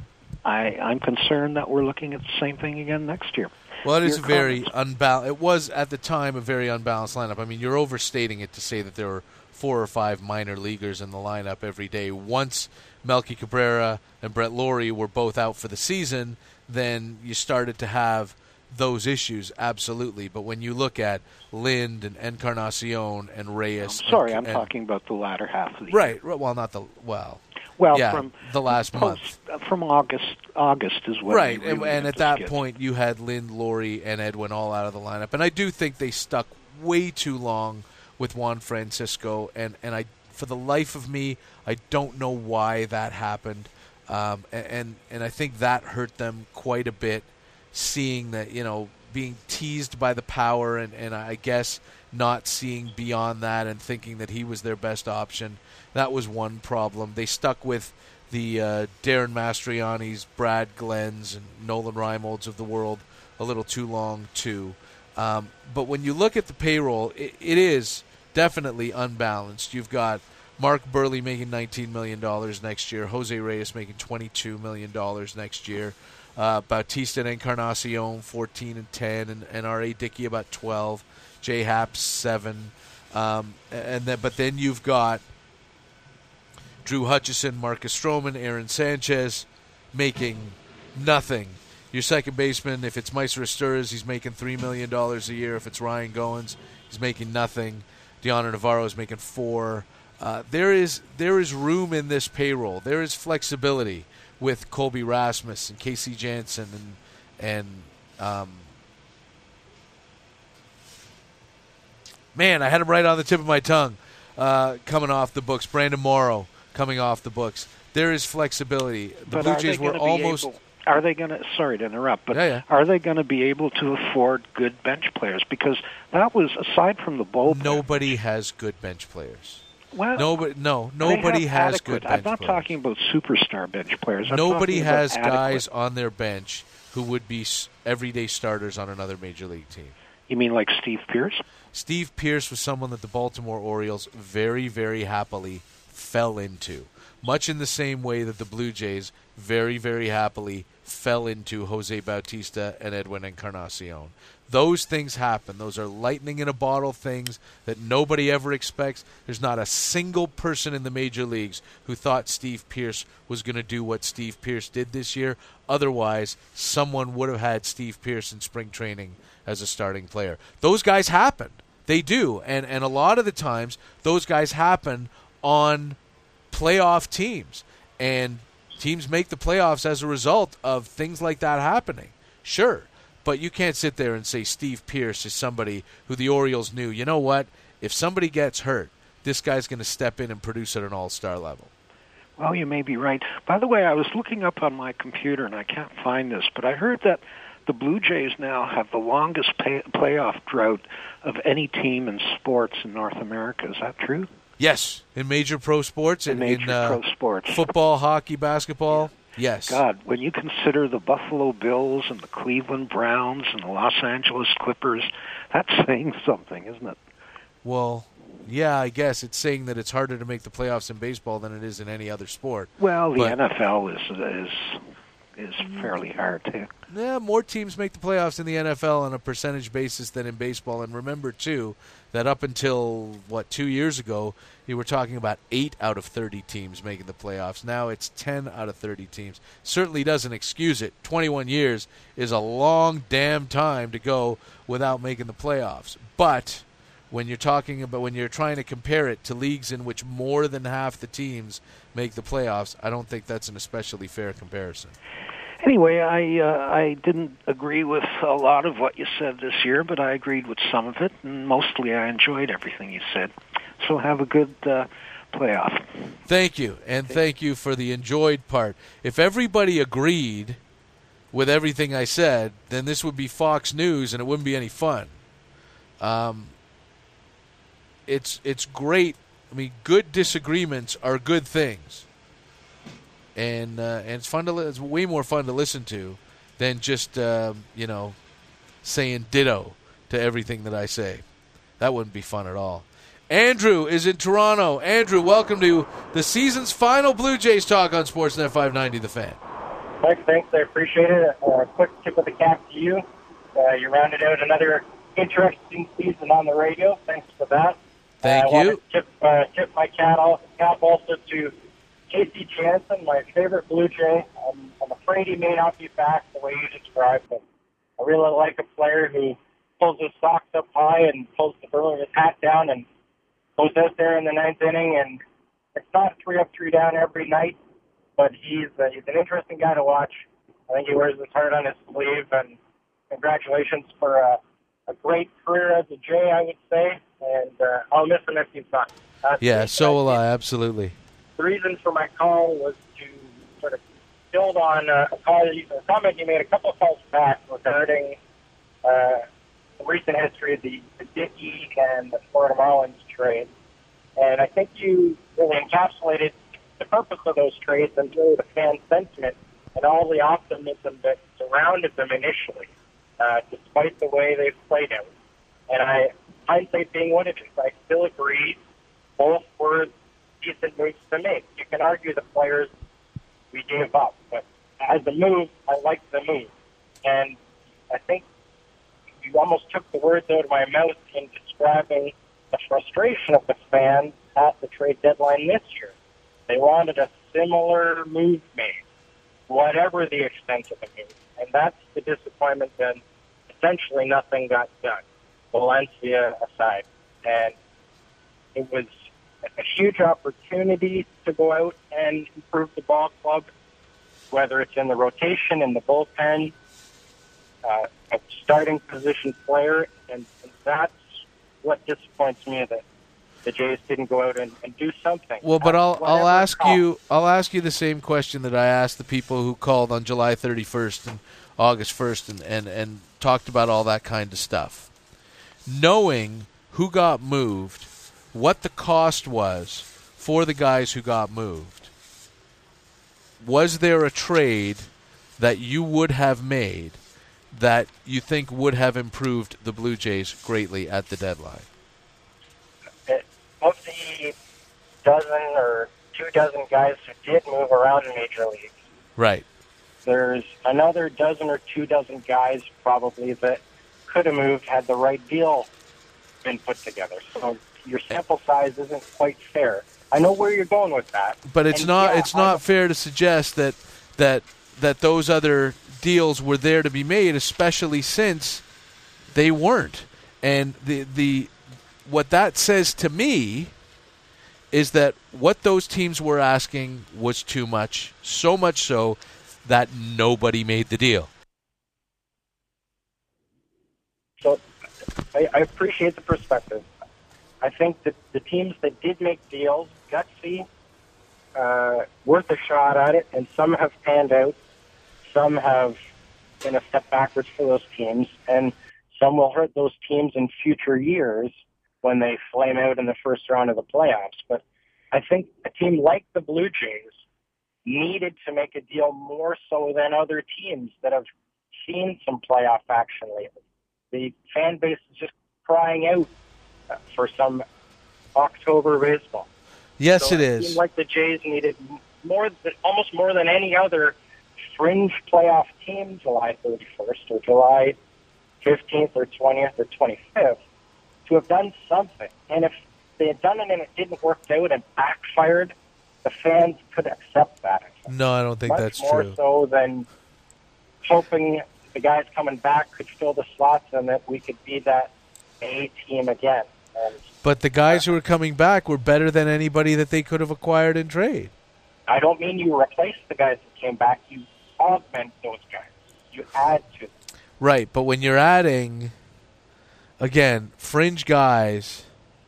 I'm concerned that we're looking at the same thing again next year. Well, it is a very unbalanced. It was at the time a very unbalanced lineup. I mean, you're overstating it to say that there were 4 or 5 minor leaguers in the lineup every day. Once Melky Cabrera and Brett Lawrie were both out for the season, then you started to have those issues, absolutely. But when you look at Lind and Encarnacion and Reyes, I'm talking about the latter half of the year. Right. Well, not the from the last month. From August is when right, really and at that point you had Lind, Lawrie, and Edwin all out of the lineup, and I do think they stuck way too long with Juan Francisco, and I, for the life of me, I don't know why that happened, and I think that hurt them quite a bit, seeing that, being teased by the power, and I guess not seeing beyond that and thinking that he was their best option. That was one problem. They stuck with the Darren Mastrianis, Brad Glenn's, and Nolan Reimolds of the world a little too long, too. But when you look at the payroll, it is definitely unbalanced. You've got Mark Burley making $19 million next year, Jose Reyes making $22 million next year, Bautista and Encarnacion 14 and 10, and R.A. Dickey about 12, J. Happ 7, but then you've got Drew Hutchison, Marcus Stroman, Aaron Sanchez making nothing. Your second baseman, if it's Meister Asturias, he's making $3 million a year. If it's Ryan Goins, he's making nothing. Deontay Navarro is making $4 million. There is room in this payroll. There is flexibility with Colby Rasmus and Casey Janssen and man, I had him right on the tip of my tongue coming off the books. Brandon Morrow coming off the books. There is flexibility. The Blue Jays were almost... Are they going to, sorry to interrupt, but are they going to be able to afford good bench players? Because that was, aside from the bullpen... Nobody has good bench players. Well, nobody has good bench players. I'm not talking about superstar bench players. Nobody has guys on their bench who would be everyday starters on another major league team. You mean like Steve Pearce? Steve Pearce was someone that the Baltimore Orioles very, very happily fell into. much in the same way that the Blue Jays very, very happily fell into Jose Bautista and Edwin Encarnacion. Those things happen. Those are lightning in a bottle things that nobody ever expects. There's not a single person in the major leagues who thought Steve Pearce was going to do what Steve Pearce did this year. Otherwise, someone would have had Steve Pearce in spring training as a starting player. Those guys happen. They do. And a lot of the times, those guys happen on playoff teams. And teams make the playoffs as a result of things like that happening. Sure. But you can't sit there and say Steve Pearce is somebody who the Orioles knew, you know what, if somebody gets hurt, this guy's going to step in and produce at an all-star level. Well, you may be right. By the way, I was looking up on my computer, and I can't find this, but I heard that the Blue Jays now have the longest playoff drought of any team in sports in North America. Is that true? Yes, in major pro sports. In pro sports. Football, hockey, basketball. Yes. God, when you consider the Buffalo Bills and the Cleveland Browns and the Los Angeles Clippers, that's saying something, isn't it? Well, yeah, I guess it's saying that it's harder to make the playoffs in baseball than it is in any other sport. Well, the NFL is fairly hard, too. Yeah, more teams make the playoffs in the NFL on a percentage basis than in baseball. And remember, too, that up until, 2 years ago, you were talking about 8 out of 30 teams making the playoffs. Now it's 10 out of 30 teams. Certainly doesn't excuse it. 21 years is a long damn time to go without making the playoffs. But when you're trying to compare it to leagues in which more than half the teams make the playoffs, I don't think that's an especially fair comparison. Anyway, I didn't agree with a lot of what you said this year, but I agreed with some of it, and mostly I enjoyed everything you said. So have a good playoff. Thank you, and thank you for the enjoyed part. If everybody agreed with everything I said, then this would be Fox News, and it wouldn't be any fun. It's great. I mean, good disagreements are good things. And it's fun it's way more fun to listen to than just saying ditto to everything that I say. That wouldn't be fun at all. Andrew is in Toronto. Andrew, welcome to the season's final Blue Jays talk on Sportsnet 590 The Fan. Mike, thanks. I appreciate it. Quick tip of the cap to you. You rounded out another interesting season on the radio. Thanks for that. Thank you. I want to tip my cap also to Casey Janssen, my favorite Blue Jay. I'm afraid he may not be back the way you described, but I really like a player who pulls his socks up high and pulls his hat down and goes out there in the ninth inning. And it's not 3 up, 3 down every night, but he's an interesting guy to watch. I think he wears his heart on his sleeve, and congratulations for a great career as a Jay, I would say. And I'll miss him if he's not. Yeah, so will I, absolutely. The reason for my call was to sort of build on a comment you made a couple of calls back regarding the recent history of the Dickey and the Florida Marlins trade. And I think you really encapsulated the purpose of those trades and really the fan sentiment and all the optimism that surrounded them initially, despite the way they've played out. And hindsight being what it is, I still agree both were decent moves to make. You can argue the players we gave up, but as a move, I like the move. And I think you almost took the words out of my mouth in describing the frustration of the fans at the trade deadline this year. They wanted a similar move made, whatever the extent of the move. And that's the disappointment that essentially nothing got done, Valencia aside. And it was a huge opportunity to go out and improve the ball club, whether it's in the rotation, in the bullpen, a starting position player, and that's what disappoints me, that the Jays didn't go out and do something. Well, but I'll ask you the same question that I asked the people who called on July 31st and August 1st and talked about all that kind of stuff. Knowing who got moved, what the cost was for the guys who got moved, was there a trade that you would have made that you think would have improved the Blue Jays greatly at the deadline? Of the dozen or 2 dozen guys who did move around in Major Leagues. Right. There's another dozen or 2 dozen guys probably that could have moved had the right deal been put together. So your sample size isn't quite fair. I know where you're going with that. But it's not fair to suggest that those other deals were there to be made, especially since they weren't. And the what that says to me is that what those teams were asking was too much, so much so that nobody made the deal. So I appreciate the perspective. I think that the teams that did make deals, gutsy, worth a shot at it, and some have panned out, some have been a step backwards for those teams, and some will hurt those teams in future years when they flame out in the first round of the playoffs. But I think a team like the Blue Jays needed to make a deal more so than other teams that have seen some playoff action lately. The fan base is just crying out for some October baseball. Yes, so it is. A team like the Jays needed almost more than any other fringe playoff team, July 31st or July 15th or 20th or 25th, to have done something. And if they had done it and it didn't work out and backfired, the fans could accept that. No, I don't think that's true. Much more so than hoping the guys coming back could fill the slots and that we could be that A team again. But the guys who were coming back were better than anybody that they could have acquired in trade. I don't mean you replace the guys that came back. You augment those guys. You add to them. Right, but when you're adding, again, fringe guys,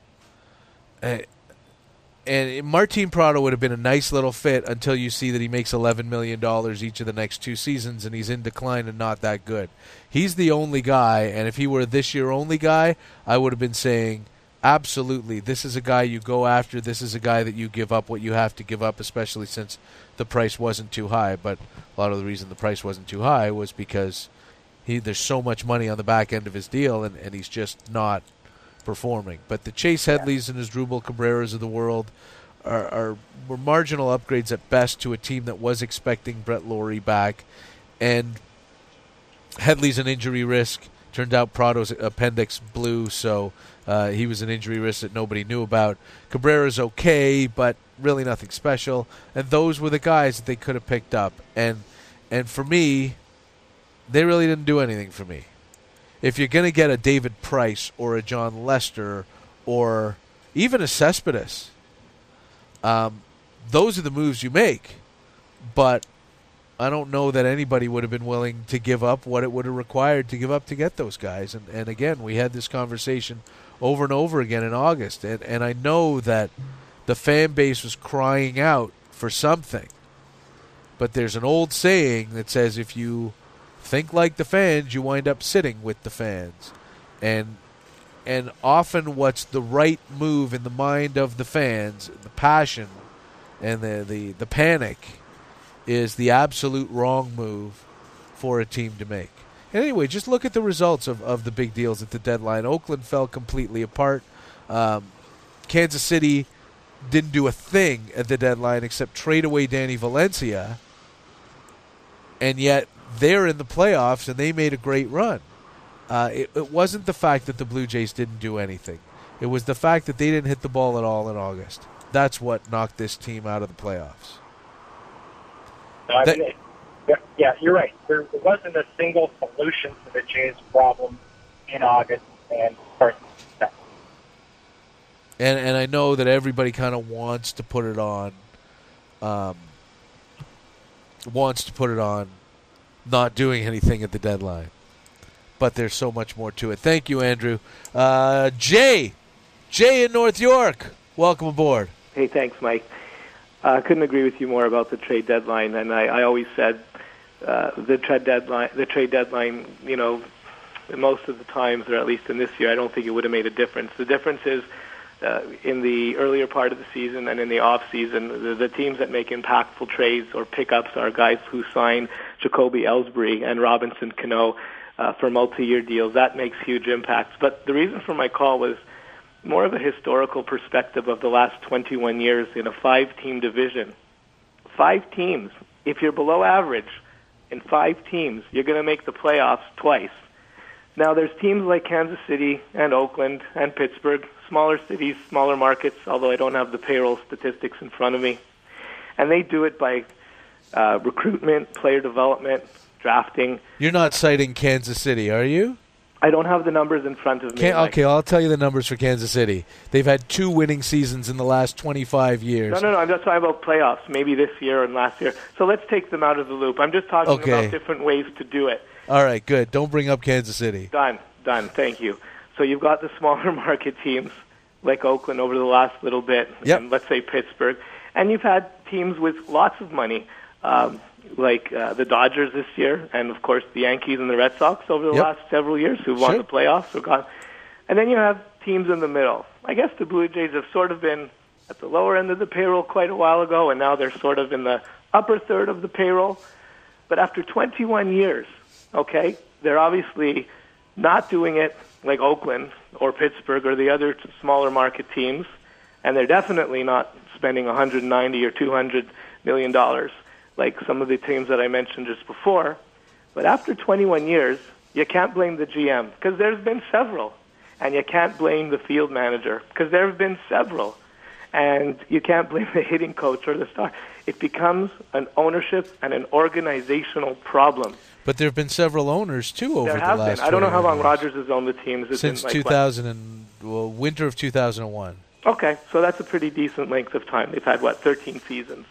and Martin Prado would have been a nice little fit until you see that he makes $11 million each of the next 2 seasons and he's in decline and not that good. He's the only guy, and if he were this year only guy, I would have been saying, absolutely, this is a guy you go after, this is a guy that you give up what you have to give up, especially since the price wasn't too high. But a lot of the reason the price wasn't too high was because there's so much money on the back end of his deal, and he's just not performing. But the Chase Headleys and Asdrubal Cabreras of the world were marginal upgrades at best to a team that was expecting Brett Lawrie back. And Headley's an injury risk. Turned out Prado's appendix blew, so he was an injury risk that nobody knew about. Cabrera's okay, but really nothing special. And those were the guys that they could have picked up. And for me, they really didn't do anything for me. If you're going to get a David Price or a John Lester or even a Cespedes, those are the moves you make. But I don't know that anybody would have been willing to give up what it would have required to give up to get those guys. And again, we had this conversation over and over again in August. And I know that the fan base was crying out for something. But there's an old saying that says if you think like the fans, you wind up sitting with the fans. And often what's the right move in the mind of the fans, the passion and the panic, is the absolute wrong move for a team to make. And anyway, just look at the results of the big deals at the deadline. Oakland fell completely apart. Kansas City didn't do a thing at the deadline except trade away Danny Valencia, and yet they're in the playoffs and they made a great run. It wasn't the fact that the Blue Jays didn't do anything. It was the fact that they didn't hit the ball at all in August. That's what knocked this team out of the playoffs. Yeah, you're right. There wasn't a single solution to the Jays' problem in August and And I know that everybody kind of wants to put it on, not doing anything at the deadline. But there's so much more to it. Thank you, Andrew. Jay in North York, welcome aboard. Hey, thanks, Mike. I couldn't agree with you more about the trade deadline, and I always said the trade deadline, you know, most of the times, or at least in this year, I don't think it would have made a difference. The difference is in the earlier part of the season and in the off season, the teams that make impactful trades or pickups are guys who sign Jacoby Ellsbury and Robinson Cano for multi-year deals. That makes huge impacts. But the reason for my call was more of a historical perspective of the last 21 years in a 5-team division. 5 teams. If you're below average in 5 teams, you're going to make the playoffs twice. Now, there's teams like Kansas City and Oakland and Pittsburgh, smaller cities, smaller markets, although I don't have the payroll statistics in front of me. And they do it by recruitment, player development, drafting. You're not citing Kansas City, are you? I don't have the numbers in front of me. Okay, I'll tell you the numbers for Kansas City. They've had 2 winning seasons in the last 25 years. No, I'm just talking about playoffs, maybe this year and last year. So let's take them out of the loop. I'm just talking about different ways to do it. All right, good. Don't bring up Kansas City. Done. Thank you. So you've got the smaller market teams like Oakland over the last little bit, and let's say Pittsburgh. And you've had teams with lots of money, like the Dodgers this year, and, of course, the Yankees and the Red Sox over the last several years who've won the playoffs. And then you have teams in the middle. I guess the Blue Jays have sort of been at the lower end of the payroll quite a while ago, and now they're sort of in the upper third of the payroll. But after 21 years, they're obviously not doing it like Oakland or Pittsburgh or the other smaller market teams, and they're definitely not spending $190 or $200 million like some of the teams that I mentioned just before. But after 21 years, you can't blame the GM because there's been several, and you can't blame the field manager because there have been several, and you can't blame the hitting coach or the star. It becomes an ownership and an organizational problem. But there have been several owners, too, over the last 20 years. I don't know how long Rogers has owned the teams. Since winter of 2001. Okay, so that's a pretty decent length of time. They've had, 13 seasons.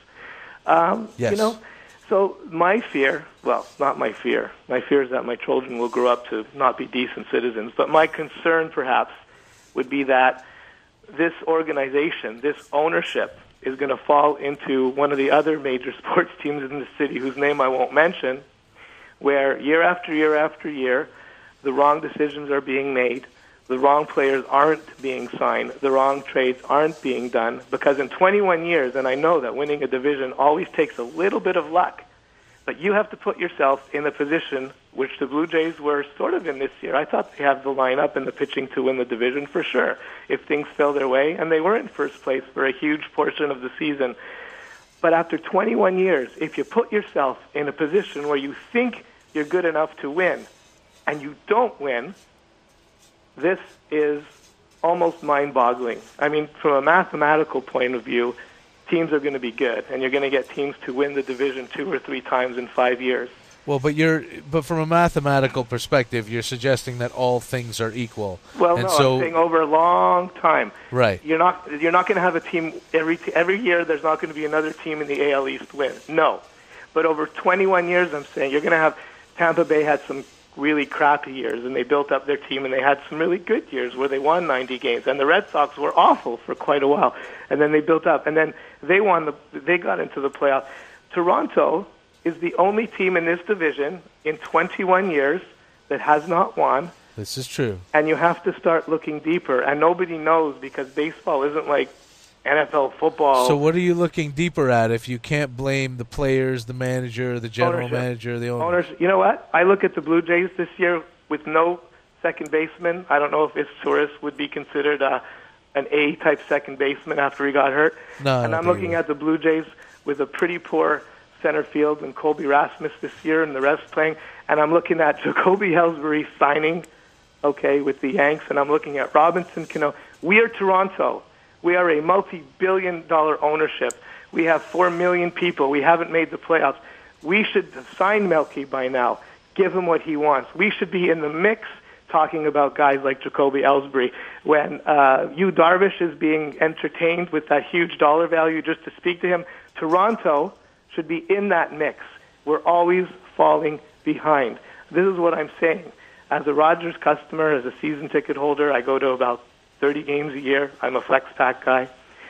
Yes. So my fear, not my fear. My fear is that my children will grow up to not be decent citizens. But my concern, perhaps, would be that this organization, this ownership, is going to fall into one of the other major sports teams in the city, whose name I won't mention, where year after year after year, the wrong decisions are being made, the wrong players aren't being signed, the wrong trades aren't being done, because in 21 years, and I know that winning a division always takes a little bit of luck, but you have to put yourself in a position which the Blue Jays were sort of in this year. I thought they have the lineup and the pitching to win the division for sure, if things fell their way, and they were in first place for a huge portion of the season. But after 21 years, if you put yourself in a position where you think you're good enough to win, and you don't win, this is almost mind-boggling. I mean, from a mathematical point of view, teams are going to be good, and you're going to get teams to win the division 2 or 3 times in 5 years. Well, but from a mathematical perspective, you're suggesting that all things are equal. Well, I'm saying over a long time. Right. You're not going to have a team every year. There's not going to be another team in the AL East win. No, but over 21 years, I'm saying you're going to have. Tampa Bay had some really crappy years, and they built up their team, and they had some really good years where they won 90 games. And the Red Sox were awful for quite a while, and then they built up, and then they got into the playoffs. Toronto is the only team in this division in 21 years that has not won. This is true. And you have to start looking deeper, and nobody knows because baseball isn't like NFL football. So what are you looking deeper at if you can't blame the players, the manager, the general manager, the owner? Owners. You know what? I look at the Blue Jays this year with no second baseman. I don't know if Torres would be considered an A-type second baseman after he got hurt. No, and I'm looking at the Blue Jays with a pretty poor center field and Colby Rasmus this year and the rest playing. And I'm looking at Jacoby Ellsbury signing, with the Yanks. And I'm looking at Robinson Cano. We are Toronto. We are a multi-billion-dollar ownership. We have 4 million people. We haven't made the playoffs. We should sign Melky by now, give him what he wants. We should be in the mix talking about guys like Jacoby Ellsbury. When Yu Darvish is being entertained with that huge dollar value just to speak to him, Toronto should be in that mix. We're always falling behind. This is what I'm saying. As a Rogers customer, as a season ticket holder, I go to about 30 games a year. I'm a flex pack guy.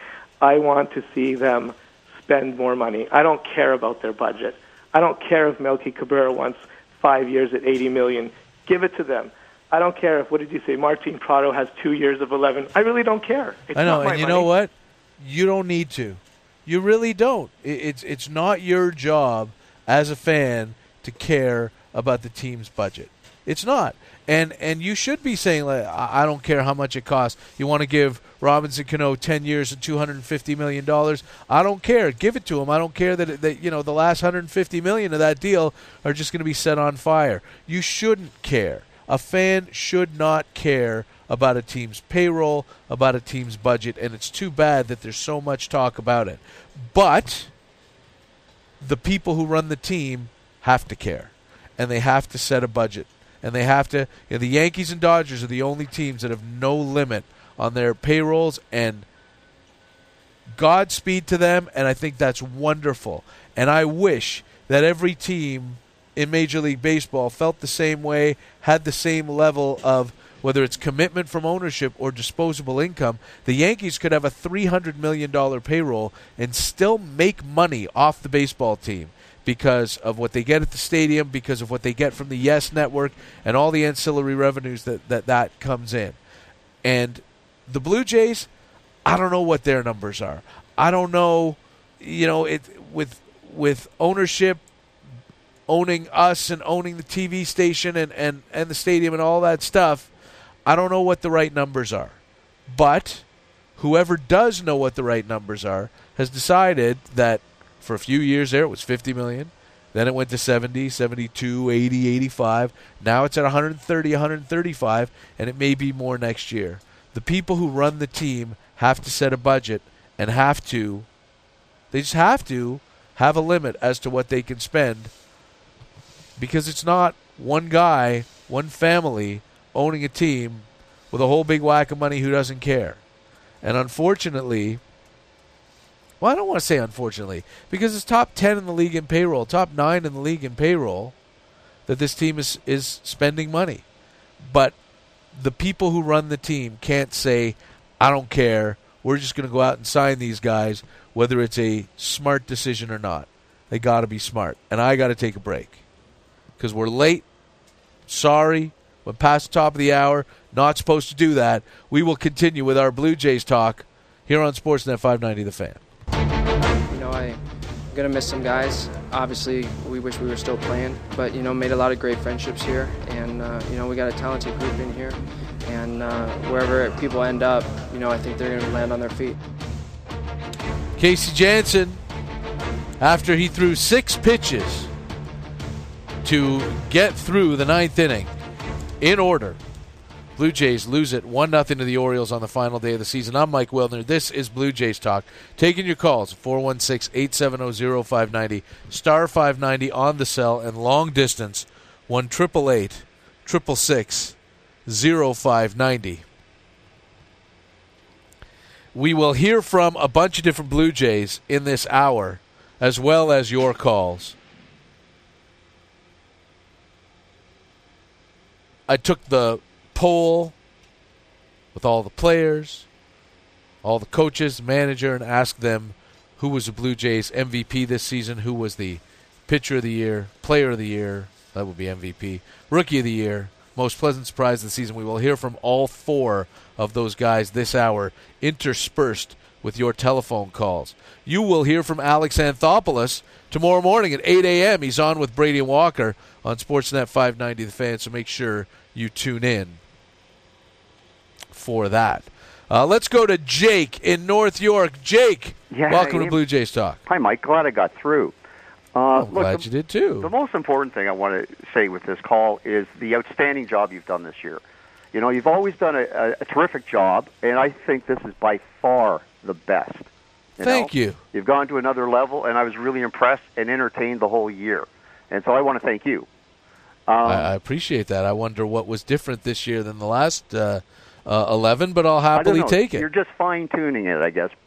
I want to see them spend more money. I don't care about their budget. I don't care if Melky Cabrera wants 5 years at $80 million. Give it to them. I don't care if, what did you say, Martin Prado has 2 years of 11. I really don't care. It's I know, not my and you money. know what? You don't need to. You really don't. It's not your job as a fan to care about the team's budget. It's not. And you should be saying, like, I don't care how much it costs. You want to give Robinson Cano 10 years and $250 million? I don't care. Give it to him. I don't care that the last $150 million of that deal are just going to be set on fire. You shouldn't care. A fan should not care about a team's payroll, about a team's budget, and it's too bad that there's so much talk about it. But the people who run the team have to care, and they have to set a budget. And they have to. The Yankees and Dodgers are the only teams that have no limit on their payrolls, and Godspeed to them. And I think that's wonderful. And I wish that every team in Major League Baseball felt the same way, had the same level of whether it's commitment from ownership or disposable income. The Yankees could have a $300 million payroll and still make money off the baseball team, because of what they get at the stadium, because of what they get from the YES Network, and all the ancillary revenues that comes in. And the Blue Jays, I don't know what their numbers are. I don't know, with ownership owning us and owning the TV station and the stadium and all that stuff, I don't know what the right numbers are. But whoever does know what the right numbers are has decided that for a few years there, it was $50 million. Then it went to 70, 72, 80, 85. Now it's at 130, 135, and it may be more next year. The people who run the team have to set a budget and they just have to have a limit as to what they can spend, because it's not one guy, one family owning a team with a whole big whack of money who doesn't care. And unfortunately, well, I don't want to say unfortunately, because it's top 10 in the league in payroll, top 9 in the league in payroll, that this team is spending money. But the people who run the team can't say, I don't care, we're just going to go out and sign these guys, whether it's a smart decision or not. They got to be smart. And I got to take a break, because we're late. Sorry. We're past the top of the hour. Not supposed to do that. We will continue with our Blue Jays talk here on Sportsnet 590 The Fan. I'm going to miss some guys. Obviously, we wish we were still playing, but, made a lot of great friendships here. And, we got a talented group in here. And wherever people end up, I think they're going to land on their feet. Casey Janssen, after he threw 6 pitches to get through the 9th inning in order, Blue Jays lose it 1-0 to the Orioles on the final day of the season. I'm Mike Wilner. This is Blue Jays Talk. Taking your calls, 416-870-0590, star 590 on the cell, and long distance, 1-888-666-0590. We will hear from a bunch of different Blue Jays in this hour, as well as your calls. I took the poll with all the players, all the coaches, manager, and asked them who was the Blue Jays MVP this season, who was the pitcher of the year, player of the year, that would be MVP, rookie of the year, most pleasant surprise of the season. We will hear from all 4 of those guys this hour, interspersed with your telephone calls. You will hear from Alex Anthopoulos tomorrow morning at 8 a.m. He's on with Brady and Walker on Sportsnet 590 The Fan, so make sure you tune in for that. Let's go to Jake in North York. Jake, welcome to Blue Jays Talk. Hi, Mike. Glad I got through. I'm glad you did, too. The most important thing I want to say with this call is the outstanding job you've done this year. You've always done a terrific job, and I think this is by far the best. Thank you. You've gone to another level, and I was really impressed and entertained the whole year. And so I want to thank you. I appreciate that. I wonder what was different this year than the last 11, but I'll happily take it. You're just fine-tuning it, I guess.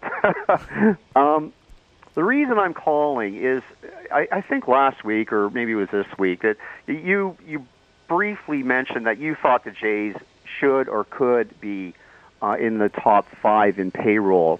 The reason I'm calling is I think last week, or maybe it was this week, that you briefly mentioned that you thought the Jays should or could be in the top 5 in payroll.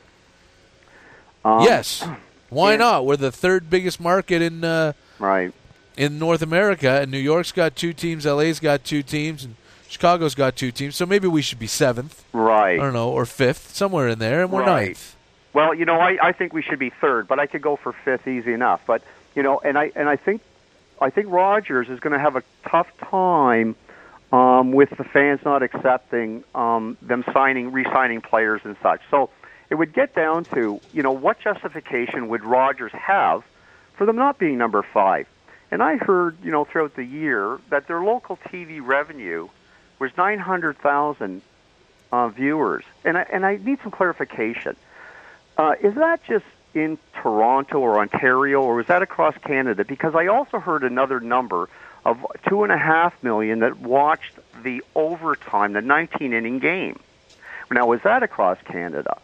Yes. Why not? We're the 3rd biggest market in North America, and New York's got 2 teams, LA's got 2 teams, and Chicago's got 2 teams, so maybe we should be 7th. Right. I don't know, or 5th, somewhere in there, and we're 9th. Well, I think we should be 3rd, but I could go for 5th easy enough. But, and I think Rogers is going to have a tough time with the fans not accepting them re-signing players and such. So it would get down to, what justification would Rogers have for them not being number 5? And I heard, throughout the year that their local TV revenue was 900,000 viewers. And I need some clarification. Is that just in Toronto or Ontario, or was that across Canada? Because I also heard another number of 2.5 million that watched the overtime, the 19-inning game. Now, was that across Canada?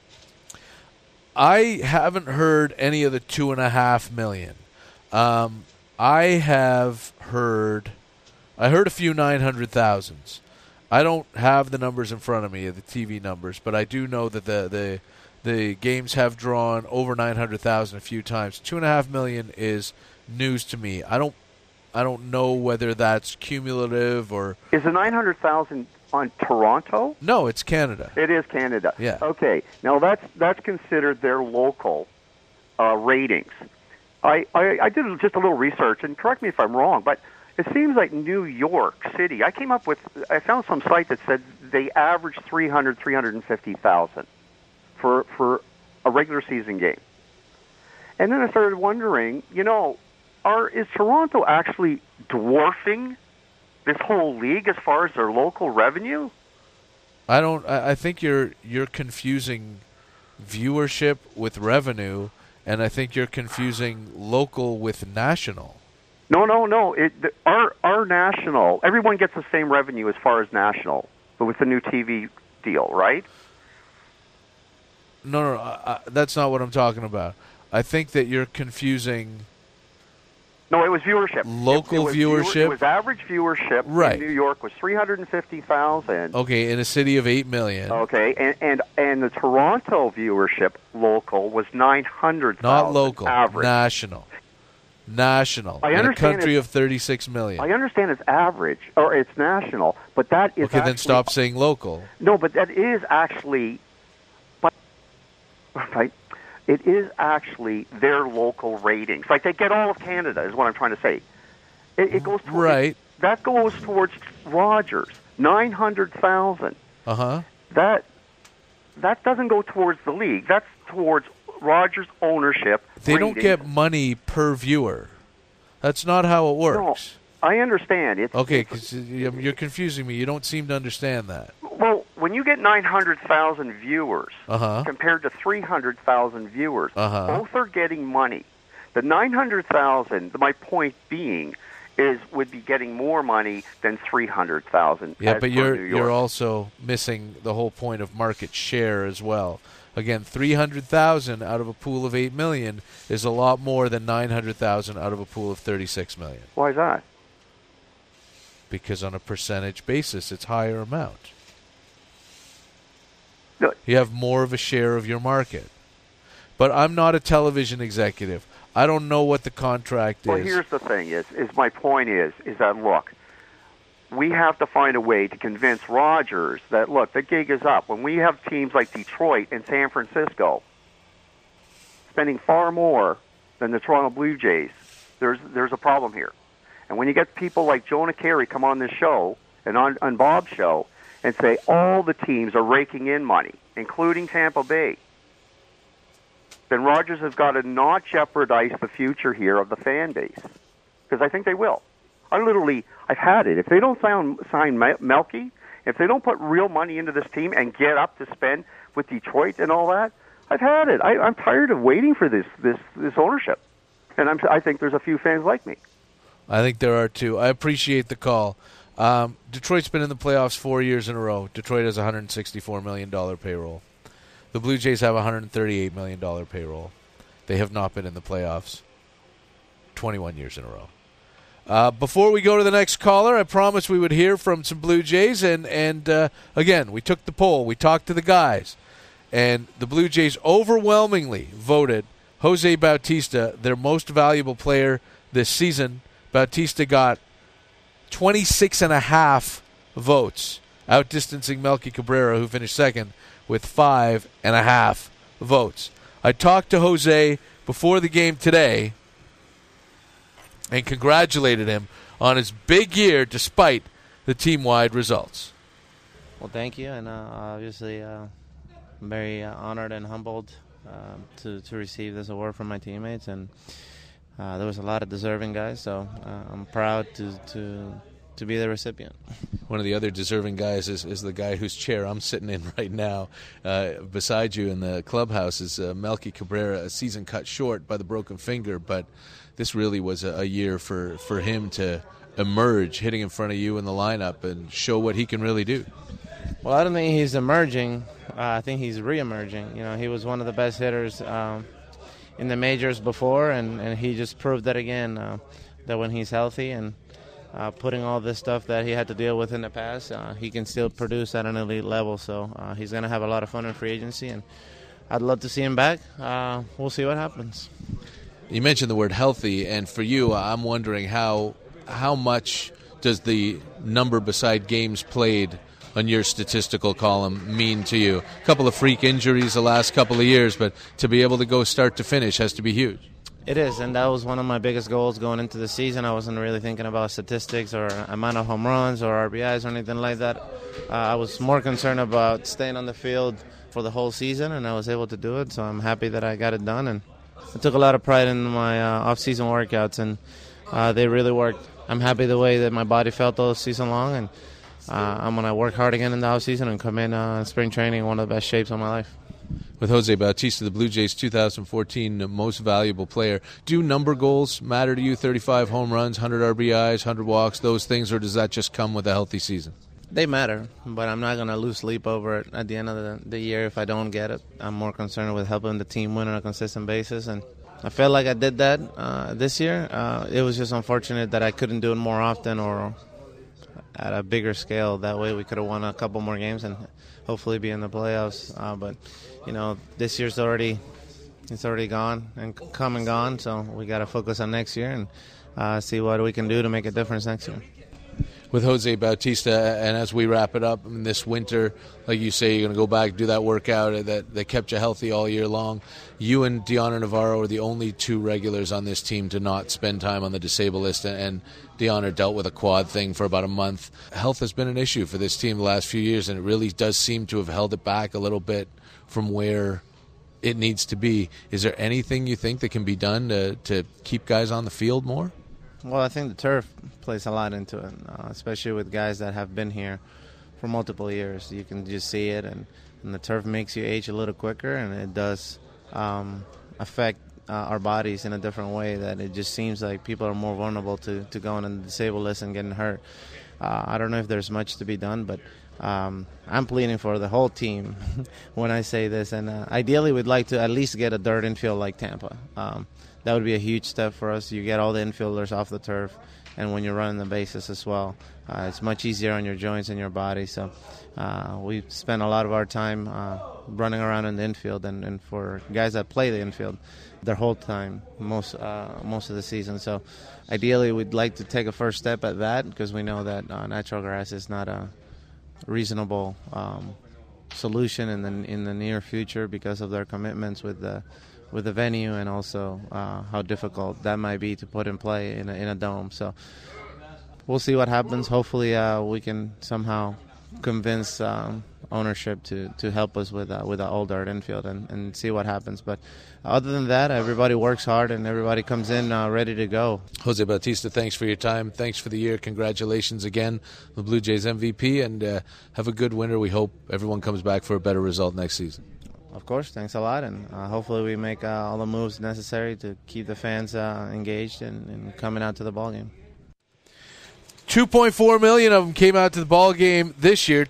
I haven't heard any of the 2.5 million. I heard a few 900,000s. I don't have the numbers in front of me, the TV numbers, but I do know that the games have drawn over 900,000 a few times. 2.5 million is news to me. I don't know whether that's cumulative or... Is the 900,000 on Toronto? No, it's Canada. It is Canada. Yeah. Okay. Now that's considered their local ratings. I did just a little research, and correct me if I'm wrong, but it seems like New York City, I found some site that said they average 350,000 for a regular season game. And then I started wondering, is Toronto actually dwarfing this whole league as far as their local revenue? I think you're confusing viewership with revenue, and I think you're confusing local with national. No. Our national, everyone gets the same revenue as far as national, but with the new TV deal, right? No, that's not what I'm talking about. I think that you're confusing... No, it was viewership. Local viewership? It was average viewership right. in New York was 350,000. Okay, in a city of 8 million. Okay, and the Toronto viewership local was 900,000. Not local, average. National. I in understand a country of 36 million. I understand it's average, or it's national, but that is okay, then stop saying local. No, but that is actually... Right? It is actually their local ratings. Like, they get all of Canada, is what I'm trying to say. It goes towards... Right. That goes towards Rogers. 900,000. Uh-huh. That doesn't go towards the league. That's towards Rogers' ownership. They don't get money per viewer. That's not how it works. No, I understand. Okay, because you're confusing me. You don't seem to understand that. Well, when you get 900,000 viewers compared to 300,000 viewers, both are getting money. The 900,000, my point being, would be getting more money than 300,000. Yeah, but you're also missing the whole point of market share as well. Again, 300,000 out of a pool of 8 million is a lot more than 900,000 out of a pool of 36 million. Why is that? Because on a percentage basis, it's higher amount. No. You have more of a share of your market. But I'm not a television executive. I don't know what the contract is. Well, here's the thing: is my point is that look, we have to find a way to convince Rogers that look, the gig is up. When we have teams like Detroit and San Francisco spending far more than the Toronto Blue Jays, there's a problem here. And when you get people like Jonah Carey come on this show and on Bob's show and say all the teams are raking in money, including Tampa Bay, then Rogers has got to not jeopardize the future here of the fan base, because I think they will. I've had it. If they don't sign Melky, if they don't put real money into this team and get up to spend with Detroit and all that, I've had it. I'm tired of waiting for this ownership, and I think there's a few fans like me. I think there are too. I appreciate the call. Detroit's been in the playoffs 4 years in a row. Detroit has a $164 million payroll. The Blue Jays have a $138 million payroll. They have not been in the playoffs 21 years in a row. Before we go to the next caller, I promised we would hear from some Blue Jays. And again, we took the poll. We talked to the guys. And the Blue Jays overwhelmingly voted Jose Bautista their most valuable player this season. Bautista got 26.5 votes, outdistancing Melky Cabrera, who finished second, with 5.5 votes. I talked to Jose before the game today and congratulated him on his big year despite the team-wide results. Well, thank you, and obviously I'm very honored and humbled to receive this award from my teammates, and there was a lot of deserving guys, so I'm proud to be the recipient. One of the other deserving guys is the guy whose chair I'm sitting in right now. Beside you in the clubhouse is Melky Cabrera, a season cut short by the broken finger, but this really was a year for him to emerge, hitting in front of you in the lineup and show what he can really do. Well, I don't think he's emerging. I think he's re-emerging. You know, he was one of the best hitters in the majors before, and he just proved that again, that when he's healthy and putting all this stuff that he had to deal with in the past, he can still produce at an elite level. So he's going to have a lot of fun in free agency, and I'd love to see him back. We'll see what happens. You mentioned the word healthy, and for you, I'm wondering how much does the number beside games played on your statistical column mean to you? A couple of freak injuries the last couple of years, but to be able to go start to finish has to be huge. It is, and that was one of my biggest goals going into the season. I wasn't really thinking about statistics or amount of home runs or RBIs or anything like that. I was more concerned about staying on the field for the whole season, and I was able to do it, so I'm happy that I got it done. And I took a lot of pride in my off-season workouts, and they really worked. I'm happy the way that my body felt all season long, and I'm going to work hard again in the off-season and come in spring training in one of the best shapes of my life. With Jose Bautista, the Blue Jays' 2014 most valuable player, do number goals matter to you? 35 home runs, 100 RBIs, 100 walks, those things, or does that just come with a healthy season? They matter, but I'm not going to lose sleep over it at the end of the year if I don't get it. I'm more concerned with helping the team win on a consistent basis, and I felt like I did that this year. It was just unfortunate that I couldn't do it more often or at a bigger scale. That way we could have won a couple more games and hopefully be in the playoffs. But, you know, this year's already gone and come and gone, so we got to focus on next year and see what we can do to make a difference next year. With Jose Bautista, and as we wrap it up, I mean, this winter, like you say, you're going to go back, do that workout that kept you healthy all year long. You and Dioner Navarro are the only two regulars on this team to not spend time on the disabled list, and Dioner dealt with a quad thing for about a month. Health has been an issue for this team the last few years, and it really does seem to have held it back a little bit from where it needs to be. Is there anything you think that can be done to keep guys on the field more? Well, I think the turf plays a lot into it, especially with guys that have been here for multiple years. You can just see it, and the turf makes you age a little quicker, and it does affect our bodies in a different way, that it just seems like people are more vulnerable to going on the disabled list and getting hurt. I don't know if there's much to be done, but I'm pleading for the whole team when I say this, and ideally we'd like to at least get a dirt infield like Tampa. That would be a huge step for us. You get all the infielders off the turf, and when you're running the bases as well, it's much easier on your joints and your body. So we spend a lot of our time running around in the infield, and for guys that play the infield, their whole time, most of the season. So ideally we'd like to take a first step at that, because we know that natural grass is not a reasonable solution in the near future because of their commitments with the venue, and also how difficult that might be to put in play in a dome. So we'll see what happens. Hopefully we can somehow convince ownership to help us with the old dirt infield and see what happens. But other than that, everybody works hard and everybody comes in ready to go. Jose Bautista, thanks for your time. Thanks for the year. Congratulations again, the Blue Jays MVP, and have a good winter. We hope everyone comes back for a better result next season. Of course, thanks a lot, and hopefully we make all the moves necessary to keep the fans engaged and coming out to the ball game. 2.4 million of them came out to the ball game this year.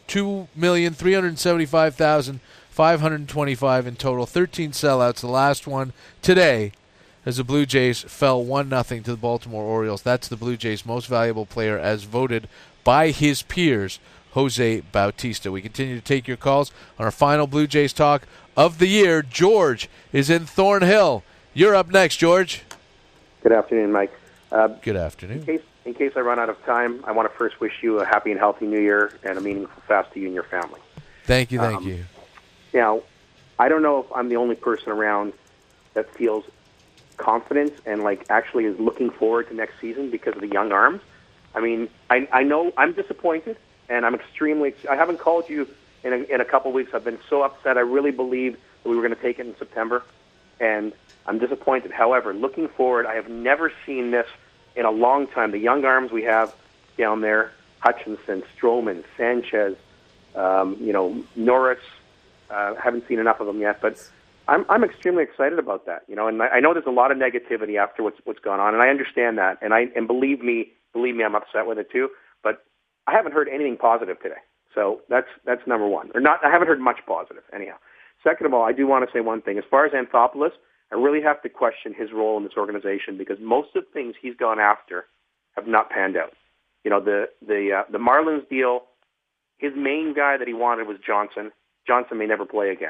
2,375,525 in total. 13 sellouts. The last one today, as the Blue Jays fell 1-0 to the Baltimore Orioles. That's the Blue Jays' most valuable player, as voted by his peers, Jose Bautista. We continue to take your calls on our final Blue Jays talk of the year. George is in Thornhill. You're up next, George. Good afternoon, Mike. Good afternoon. In case I run out of time, I want to first wish you a happy and healthy New Year and a meaningful fast to you and your family. Thank you, thank you. Now, I don't know if I'm the only person around that feels confidence and actually is looking forward to next season because of the young arms. I mean, I know I'm disappointed, and I'm extremely. I haven't called you in a couple of weeks. I've been so upset. I really believed that we were going to take it in September, and I'm disappointed. However, looking forward, I have never seen this in a long time. The young arms we have down there, Hutchinson, Stroman, Sanchez, Norris, haven't seen enough of them yet, but I'm extremely excited about that. And I know there's a lot of negativity after what's gone on, and I understand that, and believe me, I'm upset with it too, but I haven't heard anything positive today. So that's number one. I haven't heard much positive, anyhow. Second of all, I do want to say one thing. As far as Anthopoulos, I really have to question his role in this organization because most of the things he's gone after have not panned out. The Marlins deal, his main guy that he wanted was Johnson. Johnson may never play again.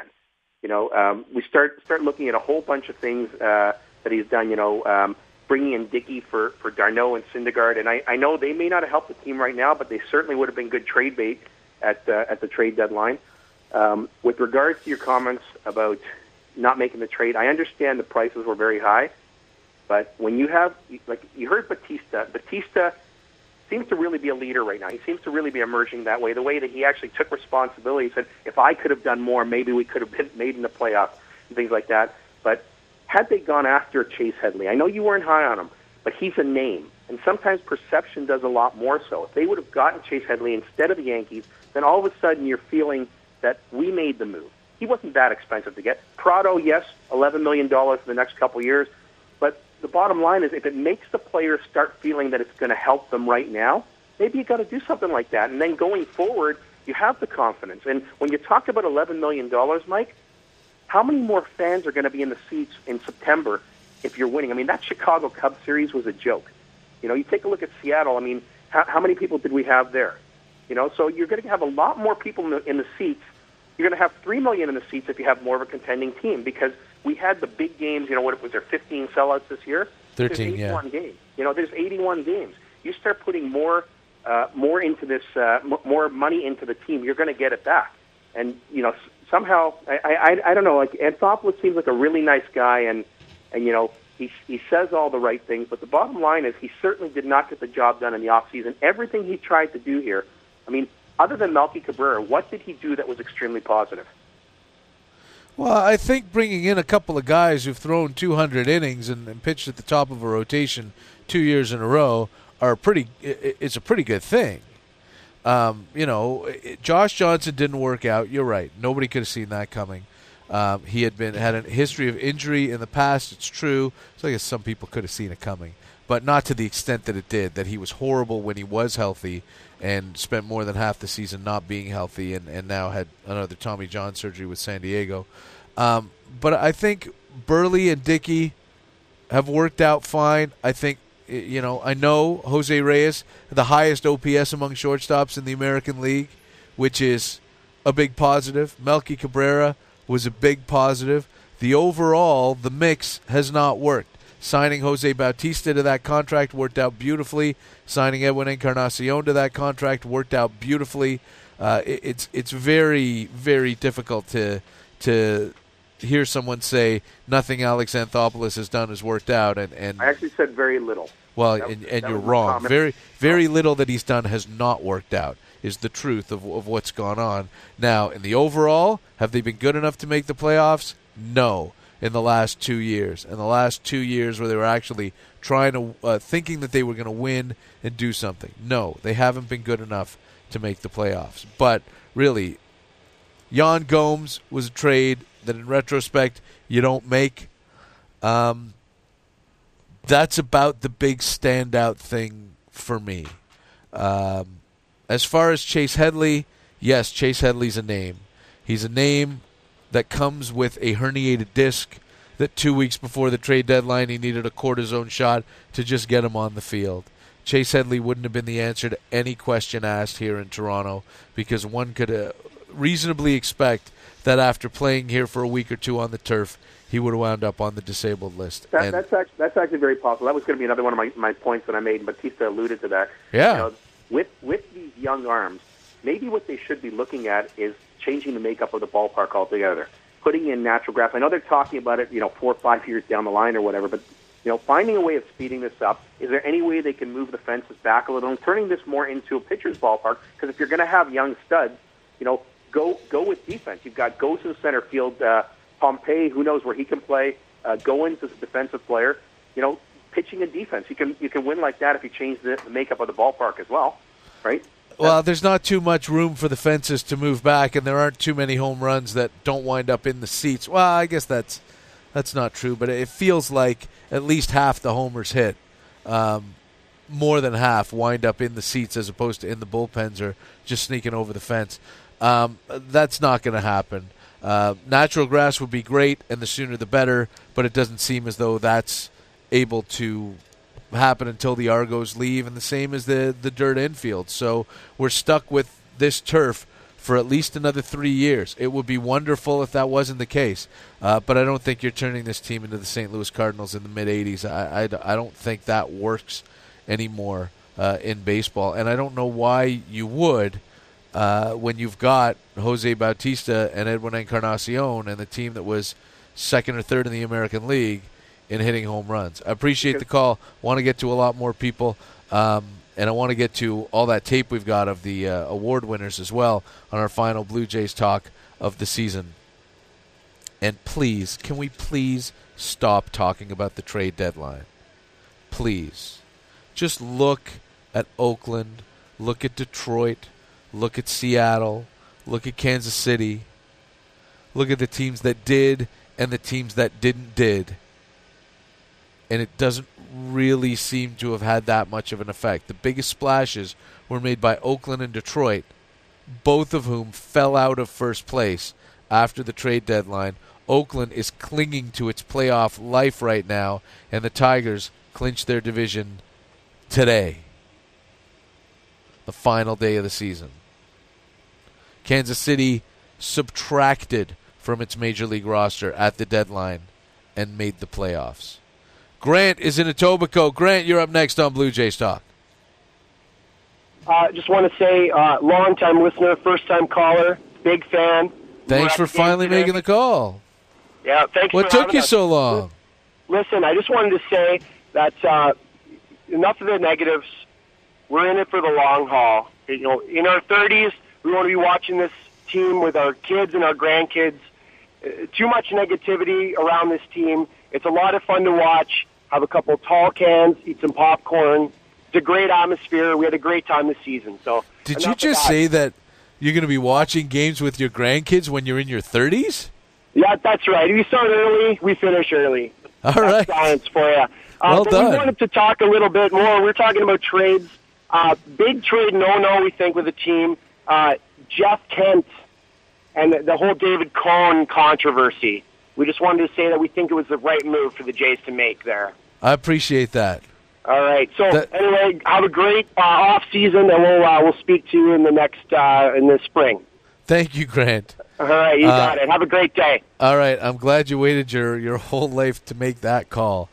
We start looking at a whole bunch of things that he's done. Bringing in Dickey for Darno and Syndergaard, and I know they may not have helped the team right now, but they certainly would have been good trade bait at the trade deadline. With regards to your comments about not making the trade, I understand the prices were very high, but when you have, like you heard Batista seems to really be a leader right now. He seems to really be emerging that way, the way that he actually took responsibility. He said, if I could have done more, maybe we could have been made in the playoffs and things like that. But had they gone after Chase Headley, I know you weren't high on him, but he's a name, and sometimes perception does a lot more so. If they would have gotten Chase Headley instead of the Yankees, then all of a sudden you're feeling that we made the move. He wasn't that expensive to get. Prado, yes, $11 million for the next couple of years, but the bottom line is if it makes the players start feeling that it's going to help them right now, maybe you got to do something like that. And then going forward, you have the confidence. And when you talk about $11 million, Mike, how many more fans are going to be in the seats in September if you're winning? I mean, that Chicago Cubs series was a joke. You take a look at Seattle. I mean, how many people did we have there? So you're going to have a lot more people in the seats. You're going to have 3 million in the seats if you have more of a contending team because we had the big games. What was there, 15 sellouts this year? 13, there's 81 games. There's 81 games. You start putting more into this, more money into the team, you're going to get it back. And somehow, I don't know. Like Anthopoulos seems like a really nice guy, and he says all the right things. But the bottom line is, he certainly did not get the job done in the offseason. Everything he tried to do here, I mean, other than Melky Cabrera, what did he do that was extremely positive? Well, I think bringing in a couple of guys who've thrown 200 innings and pitched at the top of a rotation 2 years in a row it's a pretty good thing. Josh Johnson didn't work out. You're right. Nobody could have seen that coming. He had a history of injury in the past. It's true. So I guess some people could have seen it coming, but not to the extent that it did, that he was horrible when he was healthy and spent more than half the season not being healthy and now had another Tommy John surgery with San Diego. But I think Burley and Dickey have worked out fine. I think, I know Jose Reyes, the highest OPS among shortstops in the American League, which is a big positive. Melky Cabrera was a big positive. The mix has not worked. Signing Jose Bautista to that contract worked out beautifully. Signing Edwin Encarnacion to that contract worked out beautifully. It's very, very difficult to hear someone say nothing Alex Anthopoulos has done has worked out. And I actually said very little. Well, and you're wrong. Very, very little that he's done has not worked out is the truth of what's gone on. Now, in the overall, have they been good enough to make the playoffs? No. In the last 2 years. In the last 2 years where they were actually trying to, thinking that they were going to win and do something. No, they haven't been good enough to make the playoffs. But really, Yan Gomes was a trade that in retrospect you don't make. That's about the big standout thing for me. As far as Chase Headley, yes, Chase Headley's a name. He's a name that comes with a herniated disc that 2 weeks before the trade deadline he needed a cortisone shot to just get him on the field. Chase Headley wouldn't have been the answer to any question asked here in Toronto because one could reasonably expect that after playing here for a week or two on the turf, he would have wound up on the disabled list. That's actually very possible. That was going to be another one of my points that I made, and Batista alluded to that. Yeah. With these young arms, maybe what they should be looking at is changing the makeup of the ballpark altogether, putting in natural grass. I know they're talking about it, 4 or 5 years down the line or whatever, but finding a way of speeding this up. Is there any way they can move the fences back a little and turning this more into a pitcher's ballpark? Because if you're going to have young studs, go with defense. You've got Ghost in center field, Pompey, who knows where he can play, Goins as a defensive player. Pitching and defense. You can win like that if you change the makeup of the ballpark as well, right? Well, there's not too much room for the fences to move back, and there aren't too many home runs that don't wind up in the seats. Well, I guess that's not true, but it feels like at least half the homers hit, more than half, wind up in the seats as opposed to in the bullpens or just sneaking over the fence. That's not going to happen. Natural grass would be great, and the sooner the better, but it doesn't seem as though that's able to happen until the Argos leave, and the same as the dirt infield. So we're stuck with this turf for at least another 3 years. It would be wonderful if that wasn't the case, but I don't think you're turning this team into the St. Louis Cardinals in the mid-'80s. I don't think that works anymore in baseball, and I don't know why you would when you've got Jose Bautista and Edwin Encarnacion and the team that was second or third in the American League in hitting home runs. I appreciate the call. Want to get to a lot more people, and I want to get to all that tape we've got of the award winners as well on our final Blue Jays talk of the season. And please, can we please stop talking about the trade deadline? Please. Just look at Oakland, look at Detroit, look at Seattle, look at Kansas City, look at the teams that did and the teams that did. And it doesn't really seem to have had that much of an effect. The biggest splashes were made by Oakland and Detroit, both of whom fell out of first place after the trade deadline. Oakland is clinging to its playoff life right now, and the Tigers clinched their division today, the final day of the season. Kansas City subtracted from its Major League roster at the deadline and made the playoffs. Grant is in Etobicoke. Grant, you're up next on Blue Jays Talk. Just want to say, long-time listener, first-time caller, big fan. Thanks for finally making the call. Yeah, thanks. What took you so long? Listen, I just wanted to say that enough of the negatives. We're in it for the long haul. In our 30s, we want to be watching this team with our kids and our grandkids. Too much negativity around this team. It's a lot of fun to watch. Have a couple tall cans, eat some popcorn. It's a great atmosphere. We had a great time this season. So, did you just say that you're going to be watching games with your grandkids when you're in your 30s? Yeah, that's right. We start early, we finish early. All right. That's science for you. Well but done. We wanted to talk a little bit more. We're talking about trades. Big trade no-no, we think, with the team. Jeff Kent and the whole David Cohn controversy. We just wanted to say that we think it was the right move for the Jays to make there. I appreciate that. All right. So anyway, have a great off season, and we'll speak to you in the next in the spring. Thank you, Grant. All right, you got it. Have a great day. All right, I'm glad you waited your whole life to make that call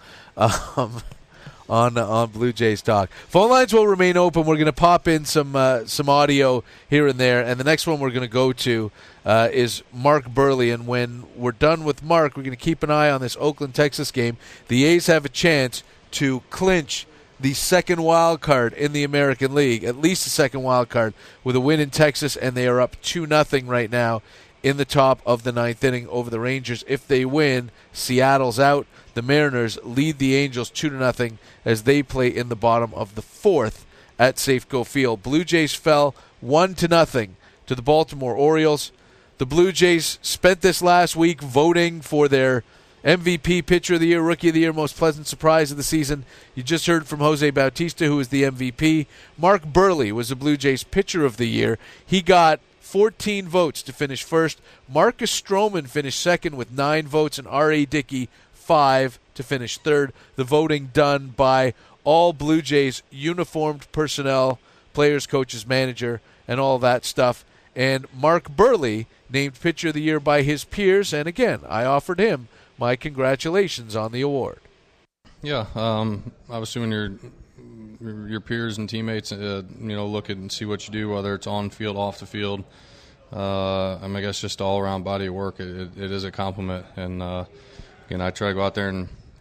on Blue Jays Talk. Phone lines will remain open. We're going to pop in some audio here and there, and the next one we're going to go to is Mark Burley. And when we're done with Mark, we're going to keep an eye on this Oakland-Texas game. The A's have a chance to clinch the second wild card in the American League, at least the second wild card, with a win in Texas, and they are up 2-0 right now in the top of the ninth inning over the Rangers. If they win, Seattle's out. The Mariners lead the Angels 2-0 as they play in the bottom of the fourth at Safeco Field. Blue Jays fell 1-0 to the Baltimore Orioles. The Blue Jays spent this last week voting for their MVP, Pitcher of the Year, Rookie of the Year, Most Pleasant Surprise of the season. You just heard from Jose Bautista, who was the MVP. Mark Burley was the Blue Jays Pitcher of the Year. He got 14 votes to finish first. Marcus Stroman finished second with 9 votes, and R.A. Dickey 5 to finish third. The voting done by all Blue Jays uniformed personnel, players, coaches, manager, and all that stuff. And Mark Burley named Pitcher of the Year by his peers, and again, I offered him my congratulations on the award. Yeah, obviously when your peers and teammates, look at and see what you do, whether it's on field, off the field. I guess just all around body of work, it is a compliment. And again, I try to go out there and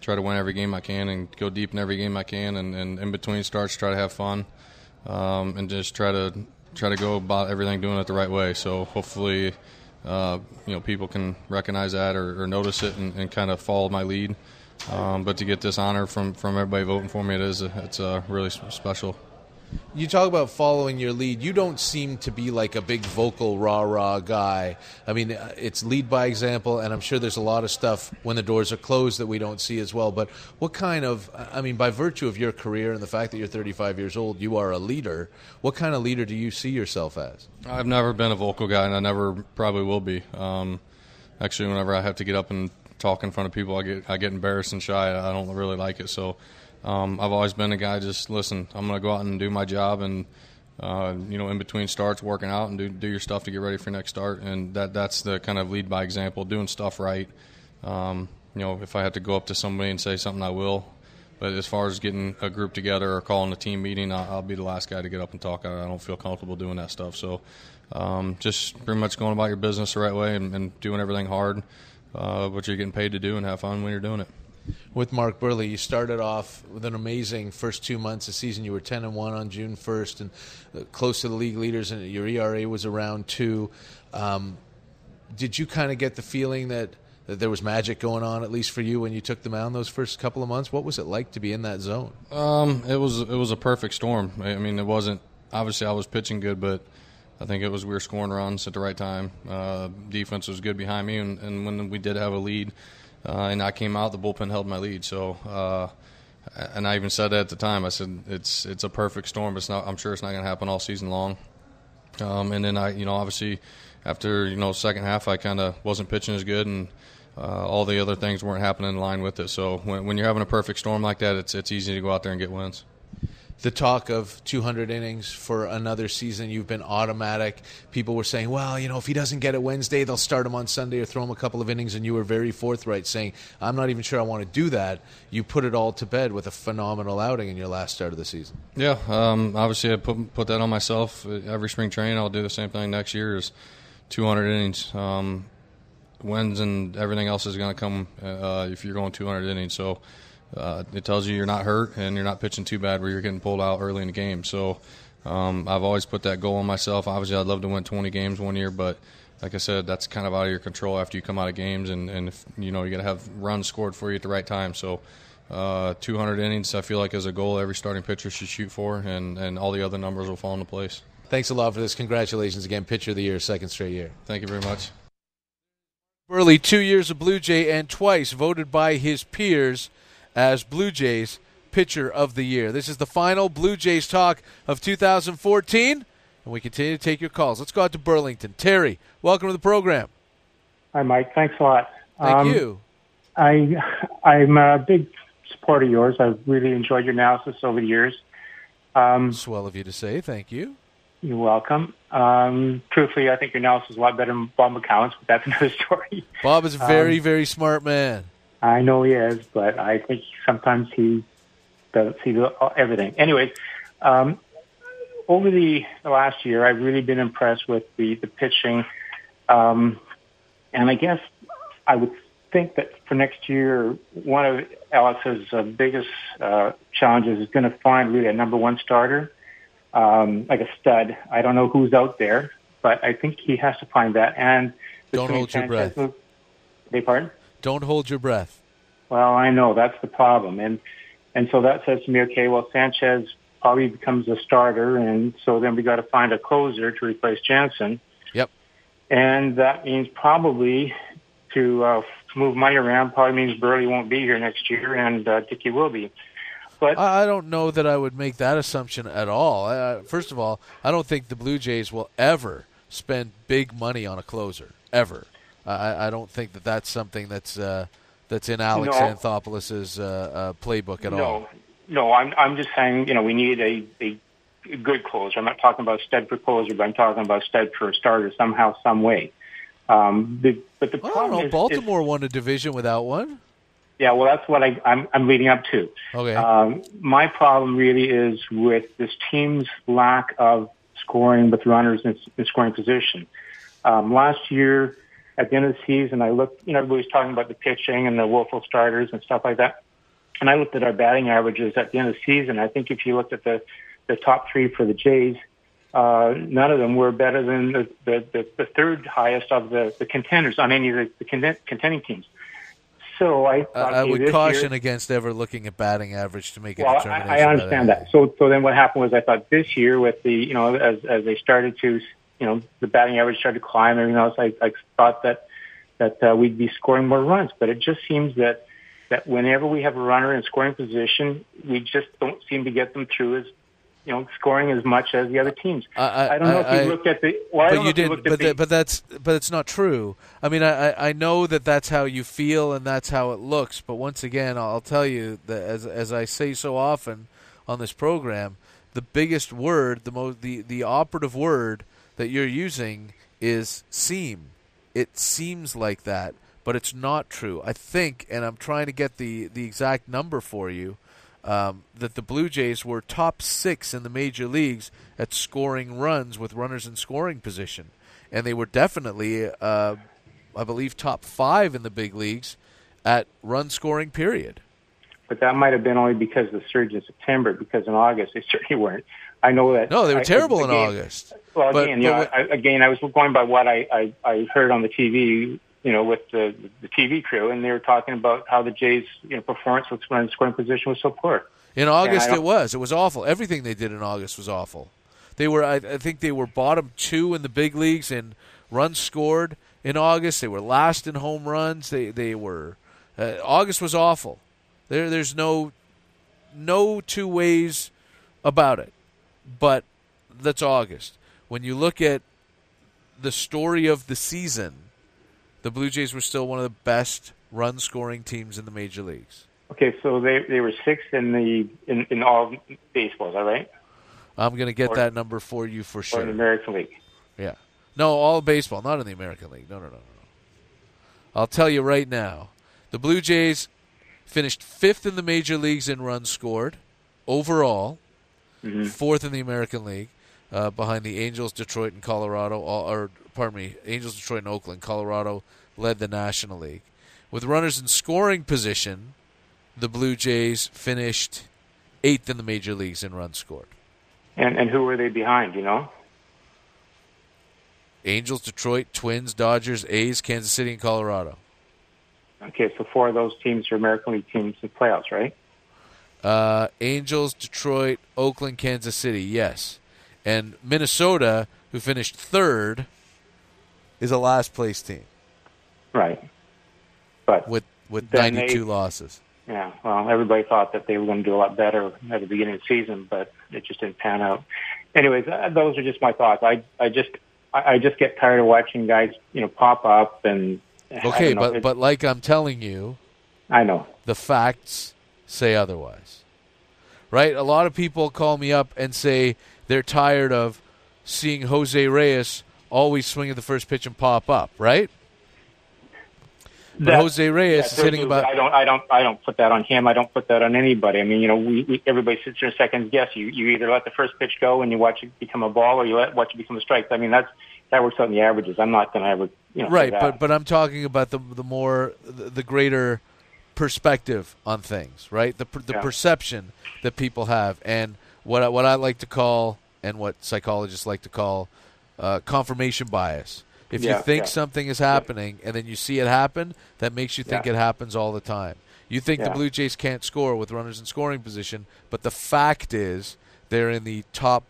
try to win every game I can and go deep in every game I can, and in between starts try to have fun, and just try to go about everything doing it the right way. So hopefully, people can recognize that or notice it and kind of follow my lead. But to get this honor from everybody voting for me, it's really special. You talk about following your lead. You don't seem to be like a big vocal rah-rah guy. I mean, it's lead by example, and I'm sure there's a lot of stuff when the doors are closed that we don't see as well. But what kind of, by virtue of your career and the fact that you're 35 years old, you are a leader. What kind of leader do you see yourself as? I've never been a vocal guy, and I never probably will be. Actually, whenever I have to get up and talk in front of people, I get embarrassed and shy. I don't really like it, so... I've always been a guy, just listen, I'm going to go out and do my job and, in between starts, working out and do your stuff to get ready for your next start. And that's the kind of lead by example, doing stuff right. If I have to go up to somebody and say something, I will. But as far as getting a group together or calling a team meeting, I'll be the last guy to get up and talk. I don't feel comfortable doing that stuff. So just pretty much going about your business the right way and doing everything hard, what you're getting paid to do, and have fun when you're doing it. With Mark Buehrle, you started off with an amazing first 2 months of the season. You were 10-1 on June 1st and close to the league leaders, and your ERA was around 2. Did you kind of get the feeling that there was magic going on, at least for you, when you took the mound those first couple of months? What was it like to be in that zone? It was a perfect storm. I mean, it wasn't – obviously I was pitching good, but I think we were scoring runs at the right time. Defense was good behind me, and when we did have a lead – and I came out, the bullpen held my lead. So, and I even said that at the time. I said it's a perfect storm. I'm sure it's not going to happen all season long. And then I, obviously, after second half, I kind of wasn't pitching as good, and all the other things weren't happening in line with it. So when you're having a perfect storm like that, it's easy to go out there and get wins. The talk of 200 innings for another season, you've been automatic. People were saying, well, if he doesn't get it Wednesday, they'll start him on Sunday or throw him a couple of innings, and you were very forthright saying, I'm not even sure I want to do that. You put it all to bed with a phenomenal outing in your last start of the season. Yeah, obviously I put that on myself. Every spring training, I'll do the same thing next year is 200 innings. Wins and everything else is going to come if you're going 200 innings. So it tells you you're not hurt and you're not pitching too bad where you're getting pulled out early in the game. So I've always put that goal on myself. Obviously, I'd love to win 20 games one year, but like I said, that's kind of out of your control after you come out of games, and if, you got to have runs scored for you at the right time. So 200 innings, I feel like, is a goal every starting pitcher should shoot for, and all the other numbers will fall into place. Thanks a lot for this. Congratulations again, Pitcher of the Year, second straight year. Thank you very much. Buehrle, 2 years a Blue Jay and twice voted by his peers as Blue Jays Pitcher of the Year. This is the final Blue Jays talk of 2014, and we continue to take your calls. Let's go out to Burlington. Terry, welcome to the program. Hi, Mike. Thanks a lot. Thank you. I'm a big supporter of yours. I've really enjoyed your analysis over the years. Swell of you to say. Thank you. You're welcome. Truthfully, I think your analysis is a lot better than Bob McCown's, but that's another story. Bob is a very, very smart man. I know he is, but I think sometimes he doesn't see everything. Anyways, over the last year, I've really been impressed with the pitching. And I guess I would think that for next year, one of Alex's biggest challenges is going to find really a number one starter, like a stud. I don't know who's out there, but I think he has to find that. And don't hold your breath. Beg pardon? Don't hold your breath. Well, I know that's the problem, and so that says to me, okay, well, Sanchez probably becomes a starter, and so then we got to find a closer to replace Jansen. Yep. And that means probably to move money around. Probably means Buehrle won't be here next year, and Dickey will be. But I don't know that I would make that assumption at all. First of all, I don't think the Blue Jays will ever spend big money on a closer, ever. I don't think that's something that's in Alex Anthopoulos' playbook at all. No, I'm just saying, we need a good closer. I'm not talking about stud for closer, but I'm talking about stud for a starter somehow, some way. But the problem is, Baltimore won a division without one. Yeah, well, that's what I'm leading up to. Okay. My problem really is with this team's lack of scoring with runners in scoring position. Last year, at the end of the season, I looked, everybody was talking about the pitching and the woeful starters and stuff like that. and I looked at our batting averages at the end of the season. I think if you looked at the top three for the Jays, none of them were better than the third highest of the contenders on any of the contending teams. So I would caution against ever looking at batting average to make a determination. I understand that. So then what happened was I thought this year with the, as they started to, the batting average started to climb and everything else, I thought that we'd be scoring more runs. But it just seems that whenever we have a runner in scoring position, we just don't seem to get them through as, scoring as much as the other teams. I don't know if you looked at the. Well, but you didn't. But it's not true. I mean, I know that's how you feel and that's how it looks. But once again, I'll tell you that as I say so often on this program, the biggest word, the operative word that you're using is seem. It seems like that, but it's not true. I think, and I'm trying to get the exact number for you. That the Blue Jays were top 6 in the major leagues at scoring runs with runners in scoring position. And they were definitely, I believe, top 5 in the big leagues at run scoring period. But that might have been only because of the surge in September, because in August they certainly weren't. I know that. No, they were terrible in August. Well, again, I was going by what I heard on the TV, with the TV crew, and they were talking about how the Jays' performance with run scoring position was so poor. In August, it was awful. Everything they did in August was awful. They were, I think, they were bottom 2 in the big leagues in runs scored in August. They were last in home runs. They were August was awful. There's no two ways about it. But that's August. When you look at the story of the season, the Blue Jays were still one of the best run-scoring teams in the major leagues. Okay, so they were 6th in all baseball, is that right? I'm going to get that number for you for sure. Or in the American League. Yeah. No, all baseball, not in the American League. No. I'll tell you right now. The Blue Jays finished 5th in the major leagues in runs scored overall, 4th in the American League, behind the Angels, Detroit, and Colorado, Angels, Detroit, and Oakland. Colorado led the National League. With runners in scoring position, the Blue Jays finished 8th in the major leagues in runs scored. And who were they behind, Angels, Detroit, Twins, Dodgers, A's, Kansas City, and Colorado. Okay, so 4 of those teams are American League teams in playoffs, right? Angels, Detroit, Oakland, Kansas City, yes. And Minnesota, who finished 3rd, is a last-place team. Right. But with 92 losses. Yeah, well, everybody thought that they were going to do a lot better at the beginning of the season, but it just didn't pan out. Anyways, those are just my thoughts. I just get tired of watching guys, pop up and. Okay, but like I'm telling you, I know the facts say otherwise, right? A lot of people call me up and say they're tired of seeing Jose Reyes always swing at the first pitch and pop up, right? But Jose Reyes is hitting about. I don't put that on him. I don't put that on anybody. I mean, everybody sits there and second guess. You either let the first pitch go and you watch it become a ball, or you watch it become a strike. I mean, that works out in the averages. I'm not going to ever, right. But I'm talking about the greater perspective on things, right? The perception that people have, and what I like to call, and what psychologists like to call, confirmation bias. If you think something is happening and then you see it happen, that makes you think it happens all the time. You think the Blue Jays can't score with runners in scoring position, but the fact is they're in the top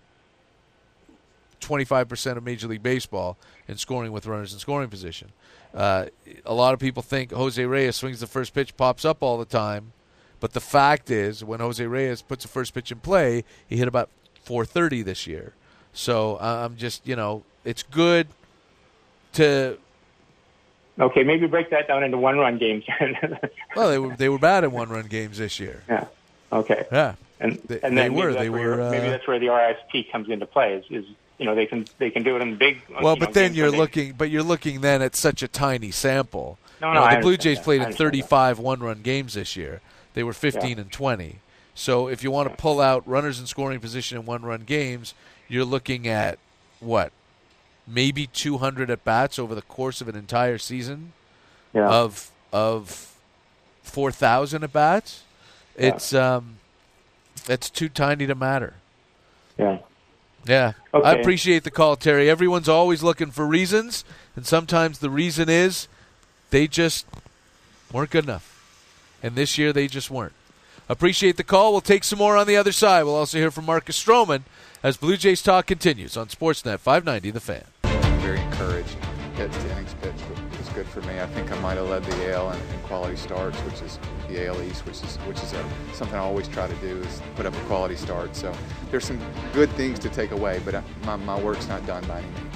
25% of Major League Baseball in scoring with runners in scoring position. A lot of people think Jose Reyes swings the first pitch, pops up all the time, but the fact is when Jose Reyes puts the first pitch in play, he hit about 430 this year. So I'm just, it's good to. Okay, maybe break that down into one-run games. Well, they were bad in one-run games this year. Yeah. Okay. Yeah. And then maybe that's where the RST comes into play. Is they can do it in big. Well, but then you're looking then at such a tiny sample. No, the Blue Jays played in 35 one-run games this year. They were 15 and 20. So if you want to pull out runners in scoring position in one-run games, you're looking at what? Maybe 200 at bats over the course of an entire season of 4,000 at bats. It's too tiny to matter. Yeah. Yeah. Okay. I appreciate the call, Terry. Everyone's always looking for reasons, and sometimes the reason is they just weren't good enough. And this year they just weren't. Appreciate the call. We'll take some more on the other side. We'll also hear from Marcus Stroman as Blue Jays Talk continues on Sportsnet 590 The Fan. Very encouraged. That innings pitch was good for me. I think I might have led the AL in quality starts, which is the AL East, which is something I always try to do, is put up a quality start. So there's some good things to take away, but my work's not done by any means.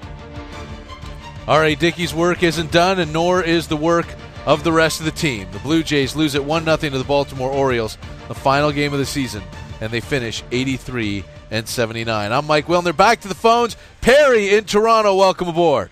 R.A. Dickey's work isn't done, and nor is the work of the rest of the team. The Blue Jays lose at 1-0 to the Baltimore Orioles, the final game of the season, and they finish 83-79. I'm Mike Wilner. Back to the phones. Perry in Toronto, welcome aboard.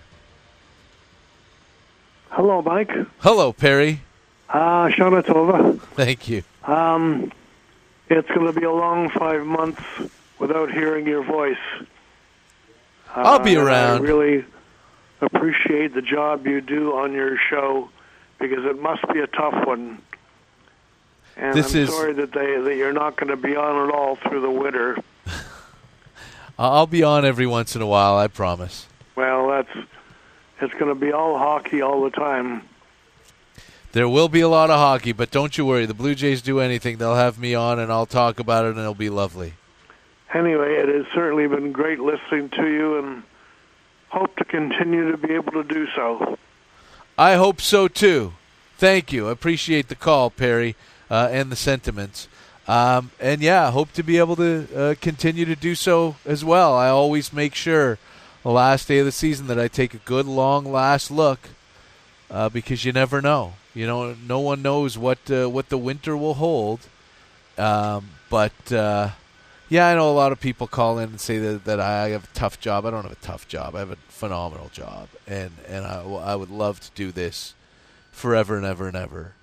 Hello, Mike. Hello, Perry. Shana Tova. Thank you. It's going to be a long 5 months without hearing your voice. I'll be around. I really appreciate the job you do on your show, because it must be a tough one. And I'm sorry that you're not going to be on at all through the winter. I'll be on every once in a while, I promise. Well, it's going to be all hockey all the time. There will be a lot of hockey, but don't you worry. The Blue Jays do anything, they'll have me on, and I'll talk about it, and it'll be lovely. Anyway, it has certainly been great listening to you, and hope to continue to be able to do so. I hope so, too. Thank you. I appreciate the call, Perry, and the sentiments. And, yeah, hope to be able to continue to do so as well. I always make sure the last day of the season that I take a good, long, last look, because you never know. You know, no one knows what the winter will hold. But yeah, I know a lot of people call in and say that I have a tough job. I don't have a tough job. I have a phenomenal job, and I would love to do this forever and ever and ever.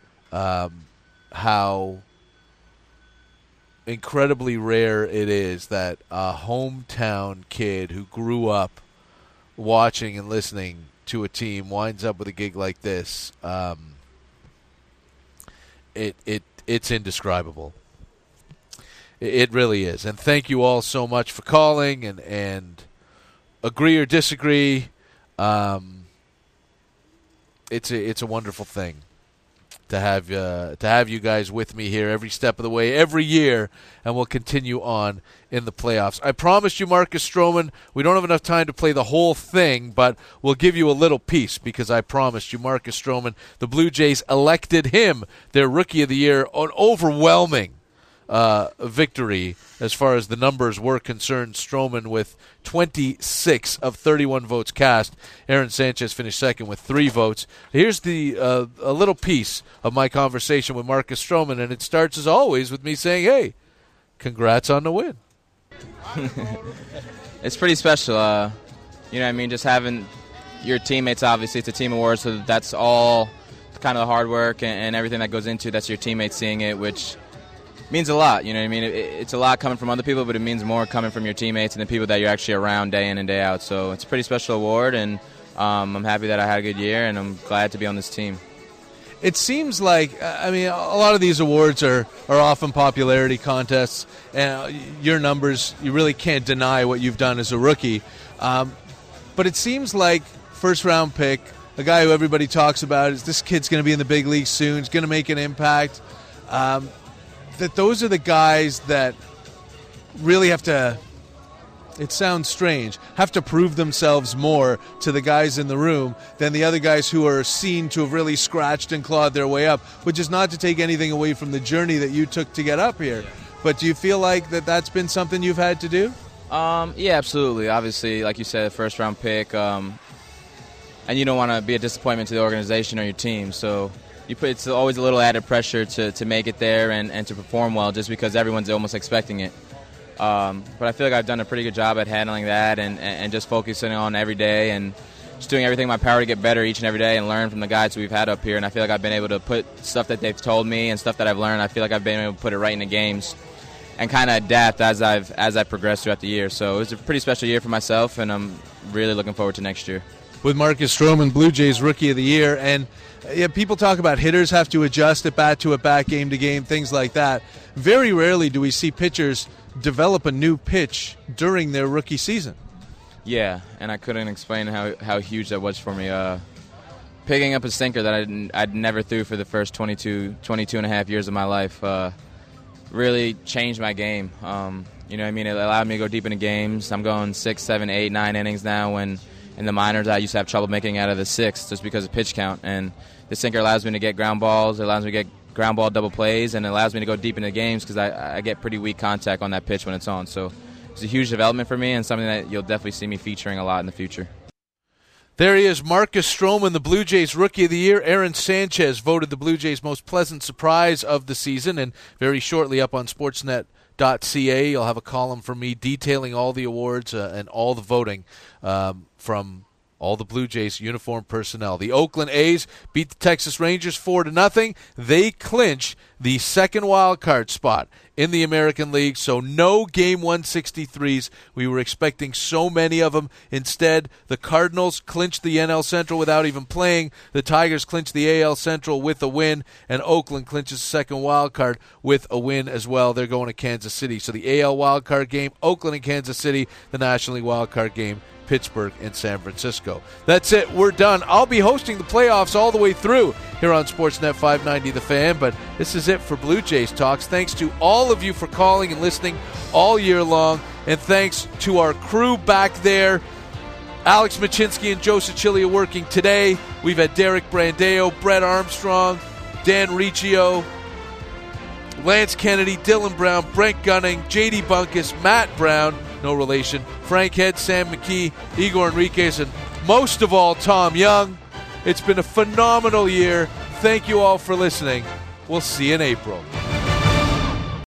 How incredibly rare it is that a hometown kid who grew up watching and listening to a team winds up with a gig like this. It's indescribable. It really is. And thank you all so much for calling and agree or disagree. It's a wonderful thing to have you guys with me here every step of the way, every year, and we'll continue on in the playoffs. I promised you Marcus Stroman. We don't have enough time to play the whole thing, but we'll give you a little piece because I promised you Marcus Stroman. The Blue Jays elected him their Rookie of the Year, an overwhelming victory as far as the numbers were concerned. Stroman with 26 of 31 votes cast. Aaron Sanchez finished second with 3 votes. Here's a little piece of my conversation with Marcus Stroman, and it starts as always with me saying, hey, congrats on the win. It's pretty special. You know what I mean? Just having your teammates, obviously, it's a team award, so that's all kind of the hard work and everything that goes into that's your teammates seeing it, which means a lot. You know what I mean? It's a lot coming from other people, but it means more coming from your teammates and the people that you're actually around day in and day out. So it's a pretty special award, and I'm happy that I had a good year, and I'm glad to be on this team. It seems like, I mean, a lot of these awards are often popularity contests, and your numbers, you really can't deny what you've done as a rookie. But it seems like first-round pick, a guy who everybody talks about, is this kid's going to be in the big leagues soon, he's going to make an impact. That those are the guys that really have to, it sounds strange, have to prove themselves more to the guys in the room than the other guys who are seen to have really scratched and clawed their way up, which is not to take anything away from the journey that you took to get up here. But do you feel like that's been something you've had to do? Yeah, absolutely. Obviously, like you said, first-round pick, and you don't want to be a disappointment to the organization or your team, so it's always a little added pressure to make it there and to perform well just because everyone's almost expecting it. But I feel like I've done a pretty good job at handling that and just focusing on every day and just doing everything in my power to get better each and every day and learn from the guys who we've had up here. And I feel like I've been able to put stuff that they've told me and stuff that I've learned, I feel like I've been able to put it right in the games and kind of adapt as I've progressed throughout the year. So it was a pretty special year for myself, and I'm really looking forward to next year. with Marcus Stroman, Blue Jays Rookie of the Year. And people talk about hitters have to adjust at bat to bat, game to game, things like that. Very rarely do we see pitchers develop a new pitch during their rookie season. Yeah, and I couldn't explain how huge that was for me. Picking up a sinker that I'd never threw for the first 22 and a half years of my life really changed my game. You know what I mean? It allowed me to go deep into games. I'm going 6, 7, 8, 9 innings now, when in the minors I used to have trouble making out of the 6 just because of pitch count. And the sinker allows me to get ground balls, it allows me to get ground ball double plays, and it allows me to go deep into games because I get pretty weak contact on that pitch when it's on. So it's a huge development for me and something that you'll definitely see me featuring a lot in the future. There he is, Marcus Stroman, the Blue Jays Rookie of the Year. Aaron Sanchez voted the Blue Jays' most pleasant surprise of the season, and very shortly up on Sportsnet.ca, you'll have a column from me detailing all the awards and all the voting from all the Blue Jays uniform personnel. The Oakland A's beat the Texas Rangers 4-0. They clinch the second wild card spot in the American League, so no Game 163s. We were expecting so many of them. Instead, the Cardinals clinched the NL Central without even playing. The Tigers clinched the AL Central with a win, and Oakland clinches the second wild card with a win as well. They're going to Kansas City. So the AL wild card game, Oakland and Kansas City. The National League wild card game, Pittsburgh and San Francisco. That's it. We're done. I'll be hosting the playoffs all the way through here on Sportsnet 590 The Fan, but this is it for Blue Jays Talks. Thanks to all of you for calling and listening all year long, and thanks to our crew back there. Alex Machinsky and Joe Cicilia working today. We've had Derek Brandeo, Brett Armstrong, Dan Riccio, Lance Kennedy, Dylan Brown, Brent Gunning, J.D. Bunkus, Matt Brown, no relation, Frank Head, Sam McKee, Igor Enriquez, and most of all, Tom Young. It's been a phenomenal year. Thank you all for listening. We'll see you in April.